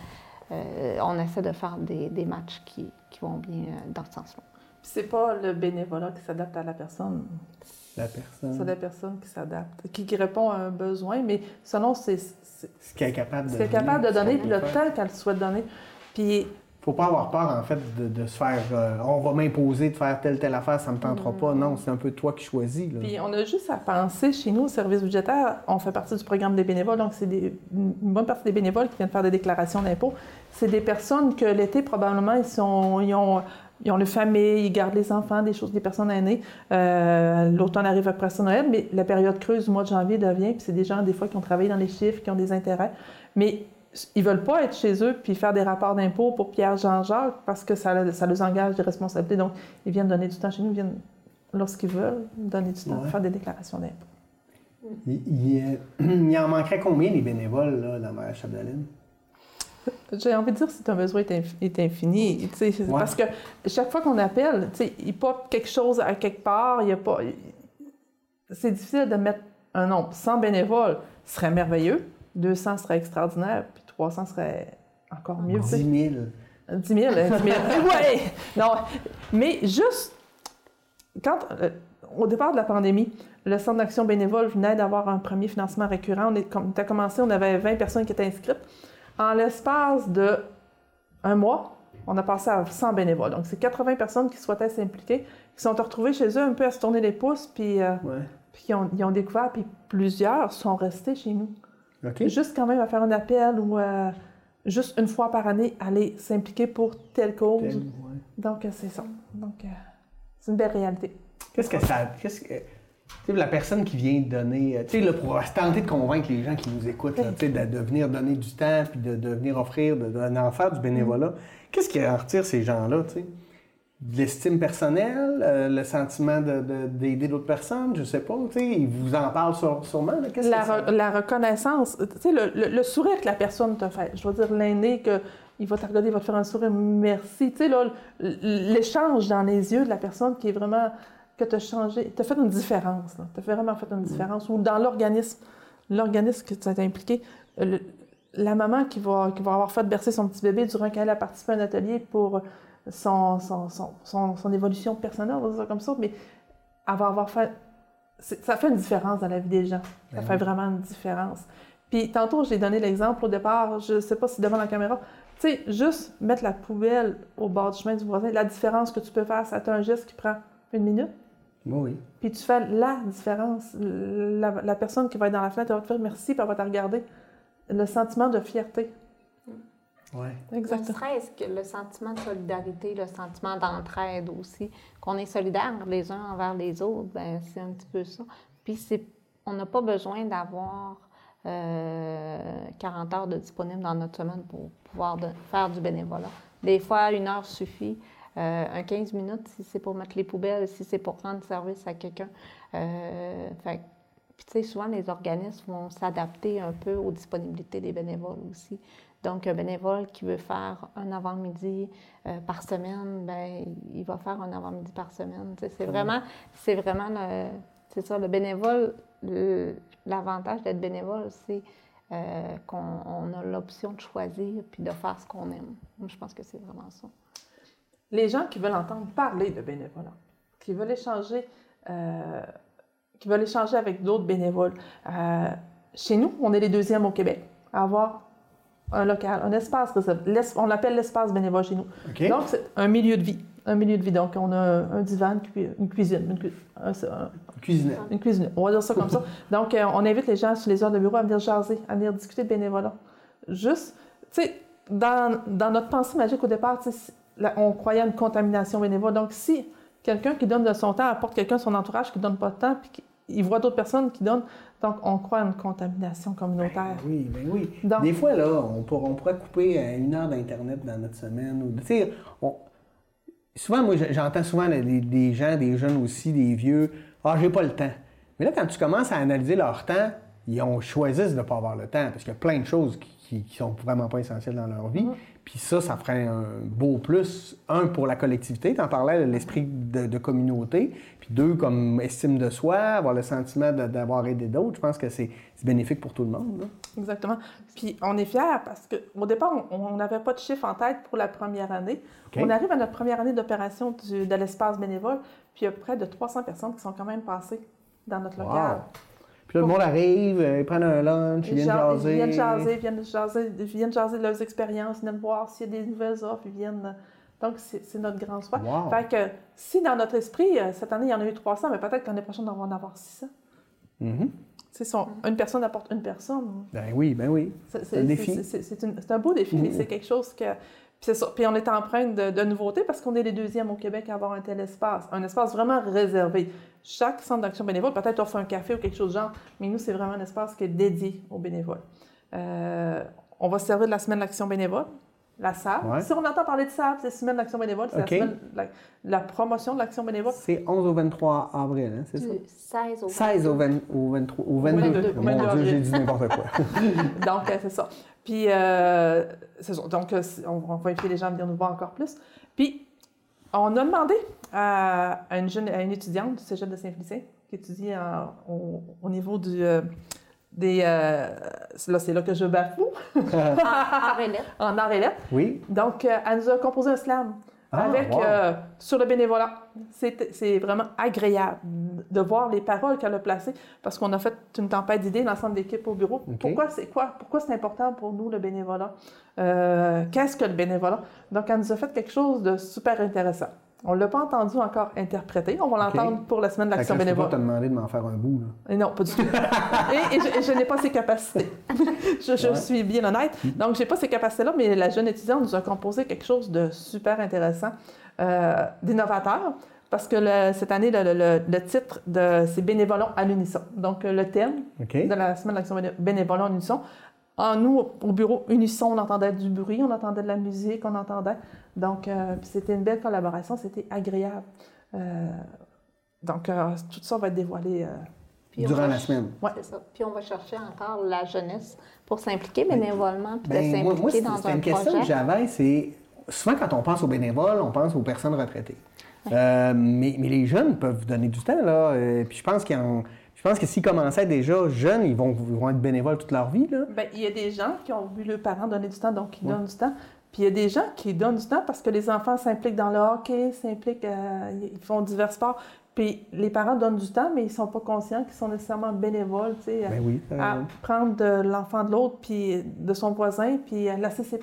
on essaie de faire des matchs qui vont bien dans ce sens-là. C'est pas le bénévolat qui s'adapte à la personne. C'est la personne qui s'adapte, qui répond à un besoin, mais selon ce qu'elle est capable de donner, puis le temps qu'elle souhaite donner. Puis faut pas avoir peur, en fait, de se faire... on va m'imposer de faire telle affaire, ça me tentera pas. Non, c'est un peu toi qui choisis. Là. Puis on a juste à penser, chez nous, au service budgétaire, on fait partie du programme des bénévoles, donc c'est une bonne partie des bénévoles qui viennent faire des déclarations d'impôts. C'est des personnes que l'été, probablement, ils ont une famille, ils gardent les enfants, des personnes aînées. L'automne arrive après ça, Noël, mais la période creuse du mois de janvier devient, puis c'est des gens, des fois, qui ont travaillé dans les chiffres, qui ont des intérêts. Mais ils veulent pas être chez eux puis faire des rapports d'impôts pour Pierre Jean-Jacques parce que ça les engage des responsabilités. Donc, ils viennent donner du temps chez nous, ils viennent, lorsqu'ils veulent, donner du temps pour faire des déclarations d'impôts. Il en manquerait combien, les bénévoles, là, dans Mariage Chapdelaine? J'ai envie de dire que c'est un besoin est infini. Parce que chaque fois qu'on appelle, il pop quelque chose à quelque part, il y a pas... C'est difficile de mettre un nombre. 100 bénévoles serait merveilleux, 200 serait extraordinaire, puis 300 serait encore mieux. 10 000. 10 000, 10 000. Oui! Non, mais juste, au départ de la pandémie, le Centre d'action bénévole venait d'avoir un premier financement récurrent. On a commencé, on avait 20 personnes qui étaient inscrites. En l'espace d'un mois, on a passé à 100 bénévoles. Donc, c'est 80 personnes qui souhaitaient s'impliquer, qui sont retrouvées chez eux un peu à se tourner les pouces, puis ils ont découvert, puis plusieurs sont restés chez nous. Okay. Juste quand même à faire un appel ou juste une fois par année, aller s'impliquer pour telle cause. Donc, c'est ça. Donc, c'est une belle réalité. La personne qui vient donner, pour tenter de convaincre les gens qui nous écoutent, là, de venir donner du temps, puis de venir offrir, d'en faire du bénévolat, qu'est-ce qui en retire ces gens-là, tu sais? De l'estime personnelle, le sentiment d'aider d'autres personnes, je sais pas, tu sais, ils vous en parlent sûrement. Là, la reconnaissance, tu sais, le sourire que la personne te fait. Je veux dire, l'aîné, il va te regarder, il va te faire un sourire, merci. Tu sais, là, l'échange dans les yeux de la personne qui est vraiment, que tu as changé, tu as fait une différence, tu as vraiment fait une différence. Ou dans l'organisme que tu as impliqué, la maman qui va avoir fait bercer son petit bébé durant qu'elle a participé à un atelier pour son évolution personnelle, on va dire ça comme ça, mais elle va avoir fait... Ça fait une différence dans la vie des gens. Ça fait vraiment une différence. Puis tantôt, j'ai donné l'exemple au départ, je ne sais pas si devant la caméra, tu sais, juste mettre la poubelle au bord du chemin du voisin, la différence que tu peux faire, ça a un geste qui prend 1 minute. Oui. Puis tu fais la différence. La personne qui va être dans la fenêtre, elle va te faire merci, puis elle va te regarder. Le sentiment de fierté. Oui. Exactement. Ne serait-ce que le sentiment de solidarité, le sentiment d'entraide aussi, qu'on est solidaires les uns envers les autres, ben c'est un petit peu ça. Puis on n'a pas besoin d'avoir 40 heures de disponible dans notre semaine pour pouvoir faire du bénévolat. Des fois, 1 heure suffit. Un 15 minutes, si c'est pour mettre les poubelles, si c'est pour rendre service à quelqu'un. Puis, tu sais, souvent, les organismes vont s'adapter un peu aux disponibilités des bénévoles aussi. Donc, un bénévole qui veut faire un avant-midi par semaine, bien, il va faire un avant-midi par semaine. Tu sais, c'est vraiment c'est ça, le bénévole, l'avantage d'être bénévole, c'est qu'on a l'option de choisir puis de faire ce qu'on aime. Moi, je pense que c'est vraiment ça. Les gens qui veulent entendre parler de bénévolat, qui veulent échanger avec d'autres bénévoles. Chez nous, on est les 2e au Québec à avoir un local, un espace réservé. On l'appelle l'espace bénévole chez nous. Okay. Donc, c'est un milieu de vie. Donc, on a un divan, une cuisine. Une cuisine. On va dire ça comme ça. Donc, on invite les gens sur les heures de bureau à venir jaser, à venir discuter de bénévolat. Juste, tu sais, dans notre pensée magique au départ, on croyait à une contamination bénévole. Donc, si quelqu'un qui donne de son temps apporte quelqu'un de son entourage qui ne donne pas de temps, puis qu'il voit d'autres personnes qui donnent, donc on croit à une contamination communautaire. Ben oui. Donc, des fois, là, on pourrait couper 1 heure d'Internet dans notre semaine. Souvent, moi, j'entends souvent des gens, des jeunes aussi, des vieux, « Ah, j'ai pas le temps ». Mais là, quand tu commences à analyser leur temps, ils choisissent de ne pas avoir le temps, parce qu'il y a plein de choses qui sont vraiment pas essentielles dans leur vie. Puis ça ferait un beau plus. 1, pour la collectivité, tu en parlais, l'esprit de communauté. Puis 2, comme estime de soi, avoir le sentiment d'avoir aidé d'autres. Je pense que c'est bénéfique pour tout le monde. Là. Exactement. Puis on est fiers parce qu'au départ, on n'avait pas de chiffre en tête pour la première année. Okay. On arrive à notre première année d'opération de l'espace bénévole, puis il y a près de 300 personnes qui sont quand même passées dans notre local. Puis là, le monde arrive, ils prennent un lunch, ils viennent jaser. Ils viennent jaser de leurs expériences, ils viennent voir s'il y a des nouvelles offres, ils viennent... Donc, c'est notre grand soir. Wow. Fait que si dans notre esprit, cette année, il y en a eu 300, mais peut-être que l'année prochaine, on va en avoir 600. Une personne apporte une personne. Ben oui. C'est un défi. C'est un beau défi. C'est quelque chose que... Puis c'est ça. Puis on est empreinte de nouveautés parce qu'on est les deuxièmes au Québec à avoir un tel espace. Un espace vraiment réservé. Chaque centre d'action bénévole, peut-être offre un café ou quelque chose de genre, mais nous, c'est vraiment un espace qui est dédié aux bénévoles. On va se servir de la semaine d'action bénévole, la SAB. Ouais. Si on entend parler de SAB, c'est semaine d'action bénévole, c'est la semaine, la promotion de l'action bénévole. C'est 11 au 23 avril, hein, c'est ça? 16 au 22. Mon Dieu, j'ai dit n'importe quoi. Donc, c'est ça. Puis, c'est ça. Donc, on va inviter les gens à venir nous voir encore plus. Puis, on a demandé à une étudiante du Cégep de Saint-Félicien qui étudie au niveau là, c'est là que je bafoue. En arts et lettres. En arts et lettres. Oui. Donc, elle nous a composé un slam sur le bénévolat. C'est vraiment agréable de voir les paroles qu'elle a placées parce qu'on a fait une tempête d'idées, l'ensemble de l'équipe au bureau. Okay. Pourquoi c'est important pour nous, le bénévolat? Qu'est-ce que le bénévolat? Donc, elle nous a fait quelque chose de super intéressant. On ne l'a pas entendu encore interprété. On va l'entendre pour la semaine d'action bénévole. Je ne peux pas te demander de m'en faire un bout. Là. Non, pas du tout. et je n'ai pas ces capacités. Je suis bien honnête. Donc, je n'ai pas ces capacités-là, mais la jeune étudiante nous a composé quelque chose de super intéressant, d'innovateur, parce que cette année, le titre, c'est Bénévolat à l'unisson. Donc, le thème de la semaine d'action bénévolat à l'unisson. Nous, au bureau Unisson, on entendait du bruit, on entendait de la musique, on entendait. Donc, c'était une belle collaboration, c'était agréable. Donc, tout ça va être dévoilé durant la semaine. Oui, c'est ça. Puis, on va chercher encore la jeunesse pour s'impliquer bénévolement, puis de s'impliquer dans un projet. C'est une question que j'avais, c'est souvent quand on pense aux bénévoles, on pense aux personnes retraitées. Mais les jeunes peuvent donner du temps, là. Puis je pense que s'ils commençaient déjà jeunes, ils vont être bénévoles toute leur vie. Là. Bien, il y a des gens qui ont vu leurs parents donner du temps, donc ils donnent du temps. Puis il y a des gens qui donnent du temps parce que les enfants s'impliquent dans le hockey, ils font divers sports. Puis les parents donnent du temps, mais ils ne sont pas conscients qu'ils sont nécessairement bénévoles, tu sais, à prendre de l'enfant de l'autre, puis de son voisin, puis lasser ses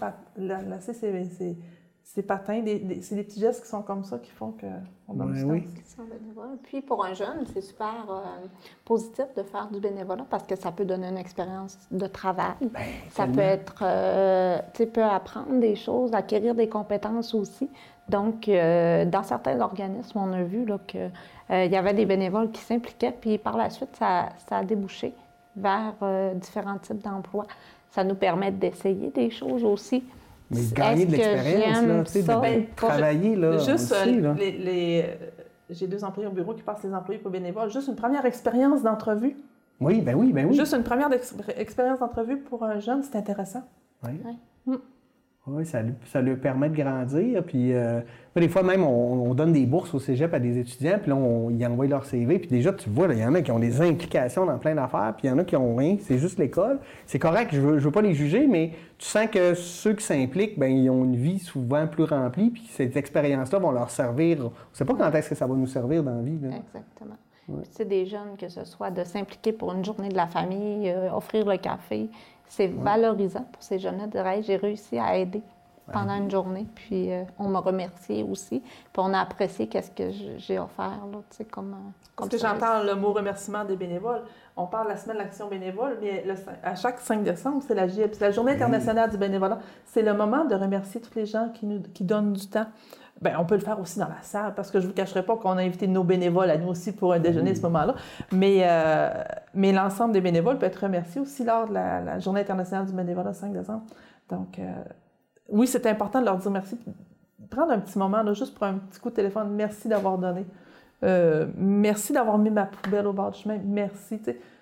patins, c'est des petits gestes qui sont comme ça qui font qu'on donne du temps. Puis pour un jeune, c'est super positif de faire du bénévolat parce que ça peut donner une expérience de travail. Ça peut être, tu peux apprendre des choses, acquérir des compétences aussi. Donc, dans certains organismes, on a vu qu'il y avait des bénévoles qui s'impliquaient, puis par la suite, ça a débouché vers différents types d'emplois. Ça nous permet d'essayer des choses aussi. Mais gagner de l'expérience, là, tu sais, de travailler, là, juste aussi, là. J'ai 2 employés au bureau qui passent les employés pour bénévoles. Juste une première expérience d'entrevue. Oui, ben oui. Juste une première expérience d'entrevue pour un jeune, c'est intéressant. Oui. Oui, ça lui permet de grandir. Puis, des fois, même, on donne des bourses au cégep à des étudiants, puis là, ils envoient leur CV. Puis déjà, tu vois, il y en a qui ont des implications dans plein d'affaires, puis il y en a qui n'ont rien, c'est juste l'école. C'est correct, je veux pas les juger, mais tu sens que ceux qui s'impliquent, bien, ils ont une vie souvent plus remplie, puis ces expériences-là vont leur servir. On ne sait pas quand est-ce que ça va nous servir dans la vie. Là. Exactement. Ouais. C'est des jeunes, que ce soit de s'impliquer pour une journée de la famille, offrir le café, c'est valorisant pour ces jeunes-là de dire hey, j'ai réussi à aider pendant une journée, puis on m'a remercié aussi, puis on a apprécié qu'est-ce que j'ai offert, là, tu sais, comme Parce que j'entends le mot remerciement des bénévoles. On parle de la semaine de l'action bénévole, mais à chaque 5 décembre, c'est la JIP, c'est la Journée internationale du bénévolat. C'est le moment de remercier tous les gens qui donnent du temps. Bien, on peut le faire aussi dans la salle, parce que je ne vous cacherai pas qu'on a invité nos bénévoles à nous aussi pour un déjeuner à ce moment-là. Mais l'ensemble des bénévoles peut être remercié aussi lors de la Journée internationale du bénévolat, 5 décembre. Donc, oui, c'est important de leur dire merci. Prendre un petit moment, là, juste pour un petit coup de téléphone. Merci d'avoir donné. Merci d'avoir mis ma poubelle au bord du chemin. Merci.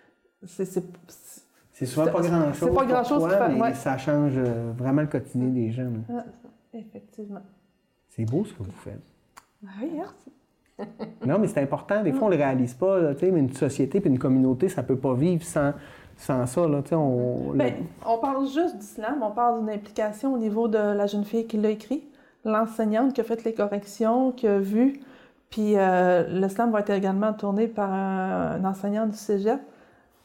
C'est souvent pas grand-chose. C'est pas grand-chose, mais ça change vraiment le quotidien des gens. Effectivement. C'est beau ce que vous faites. Oui, merci. Non, mais c'est important. Des fois, on ne le réalise pas. Là, mais une société et une communauté, ça ne peut pas vivre sans ça. Là, on parle juste du slam. On parle d'une implication au niveau de la jeune fille qui l'a écrit, l'enseignante qui a fait les corrections, qui a vu. Puis le slam va être également tourné par un enseignant du cégep.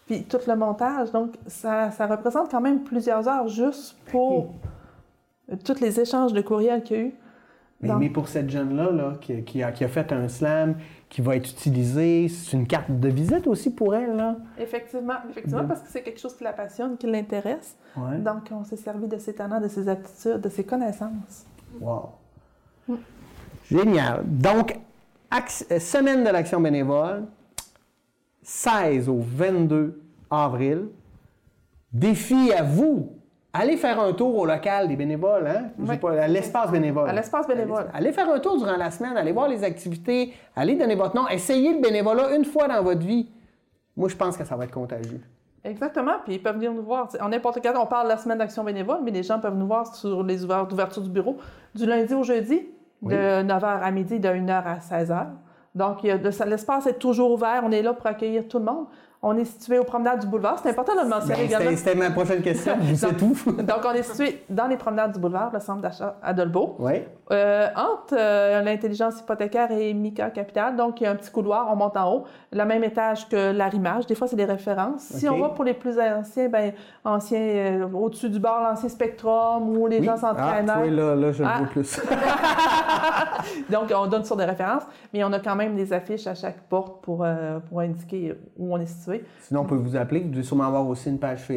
puis tout le montage. Donc, ça représente quand même plusieurs heures juste pour tous les échanges de courriels qu'il y a eu. Mais pour cette jeune-là là, qui a fait un slam, qui va être utilisé, c'est une carte de visite aussi pour elle, là? Effectivement, parce que c'est quelque chose qui la passionne, qui l'intéresse. Ouais. Donc, on s'est servi de ses talents, de ses aptitudes, de ses connaissances. Wow! Génial! Donc, semaine de l'action bénévole, 16 au 22 avril. Défi à vous! Allez faire un tour au local des bénévoles, hein? Oui. À l'espace bénévole. À l'espace bénévole. Allez faire un tour durant la semaine, allez voir les activités, allez donner votre nom, essayez le bénévolat une fois dans votre vie. Moi, je pense que ça va être contagieux. Exactement, puis ils peuvent venir nous voir. En n'importe quel cas, on parle de la semaine d'action bénévole, mais les gens peuvent nous voir sur les heures d'ouverture du bureau du lundi au jeudi, de 9h à midi, de 1h à 16h. Donc, l'espace est toujours ouvert, on est là pour accueillir tout le monde. On est situé aux promenades du boulevard. C'est important de le mentionner également. C'était ma prochaine question. C'est tout. Donc, on est situé dans les promenades du boulevard, le centre d'achat Adolbo. Oui. Entre l'intelligence hypothécaire et Mica Capital. Donc, il y a un petit couloir, on monte en haut. Le même étage que l'arrimage. Des fois, c'est des références. Si on va pour les plus anciens, au-dessus du bar, l'ancien Spectrum, où les gens s'entraînent. Oui, là, je le vois plus. Donc, on donne sur des références, mais on a quand même des affiches à chaque porte pour indiquer où on est situé. Sinon, on peut vous appeler. Vous devez sûrement avoir aussi une page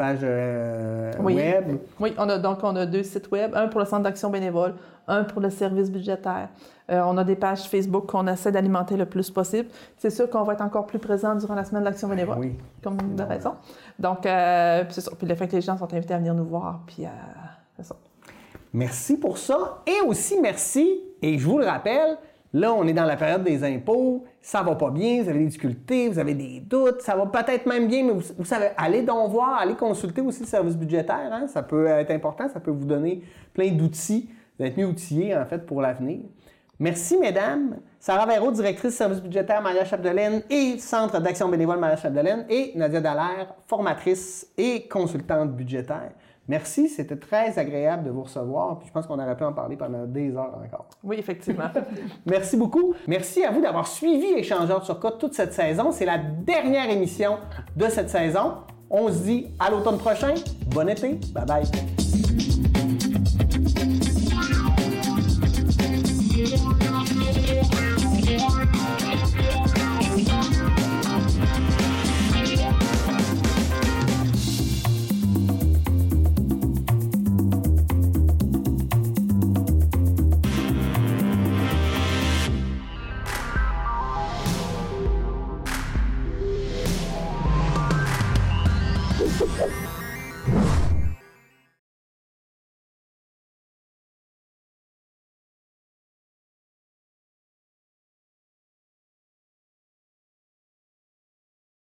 web. Oui, on a 2 sites web, un pour le centre d'action bénévole, un pour le service budgétaire. On a des pages Facebook qu'on essaie d'alimenter le plus possible. C'est sûr qu'on va être encore plus présent durant la semaine de l'action bénévole, comme de raison. Donc, c'est ça. Puis le fait que les gens sont invités à venir nous voir, puis c'est ça. Merci pour ça. Et aussi, merci, et je vous le rappelle, là, on est dans la période des impôts, ça va pas bien, vous avez des difficultés, vous avez des doutes, ça va peut-être même bien, mais vous savez, allez donc voir, allez consulter aussi le service budgétaire, hein? Ça peut être important, ça peut vous donner plein d'outils, d'être mieux outillés, en fait, pour l'avenir. Merci, mesdames. Sarah Véraud, directrice service budgétaire Maria Chapdelaine et Centre d'action bénévole Maria Chapdelaine, et Nadia Dallaire, formatrice et consultante budgétaire. Merci, c'était très agréable de vous recevoir. Puis je pense qu'on aurait pu en parler pendant des heures encore. Oui, effectivement. Merci beaucoup. Merci à vous d'avoir suivi Échangeurs sur Code toute cette saison. C'est la dernière émission de cette saison. On se dit à l'automne prochain. Bon été. Bye bye.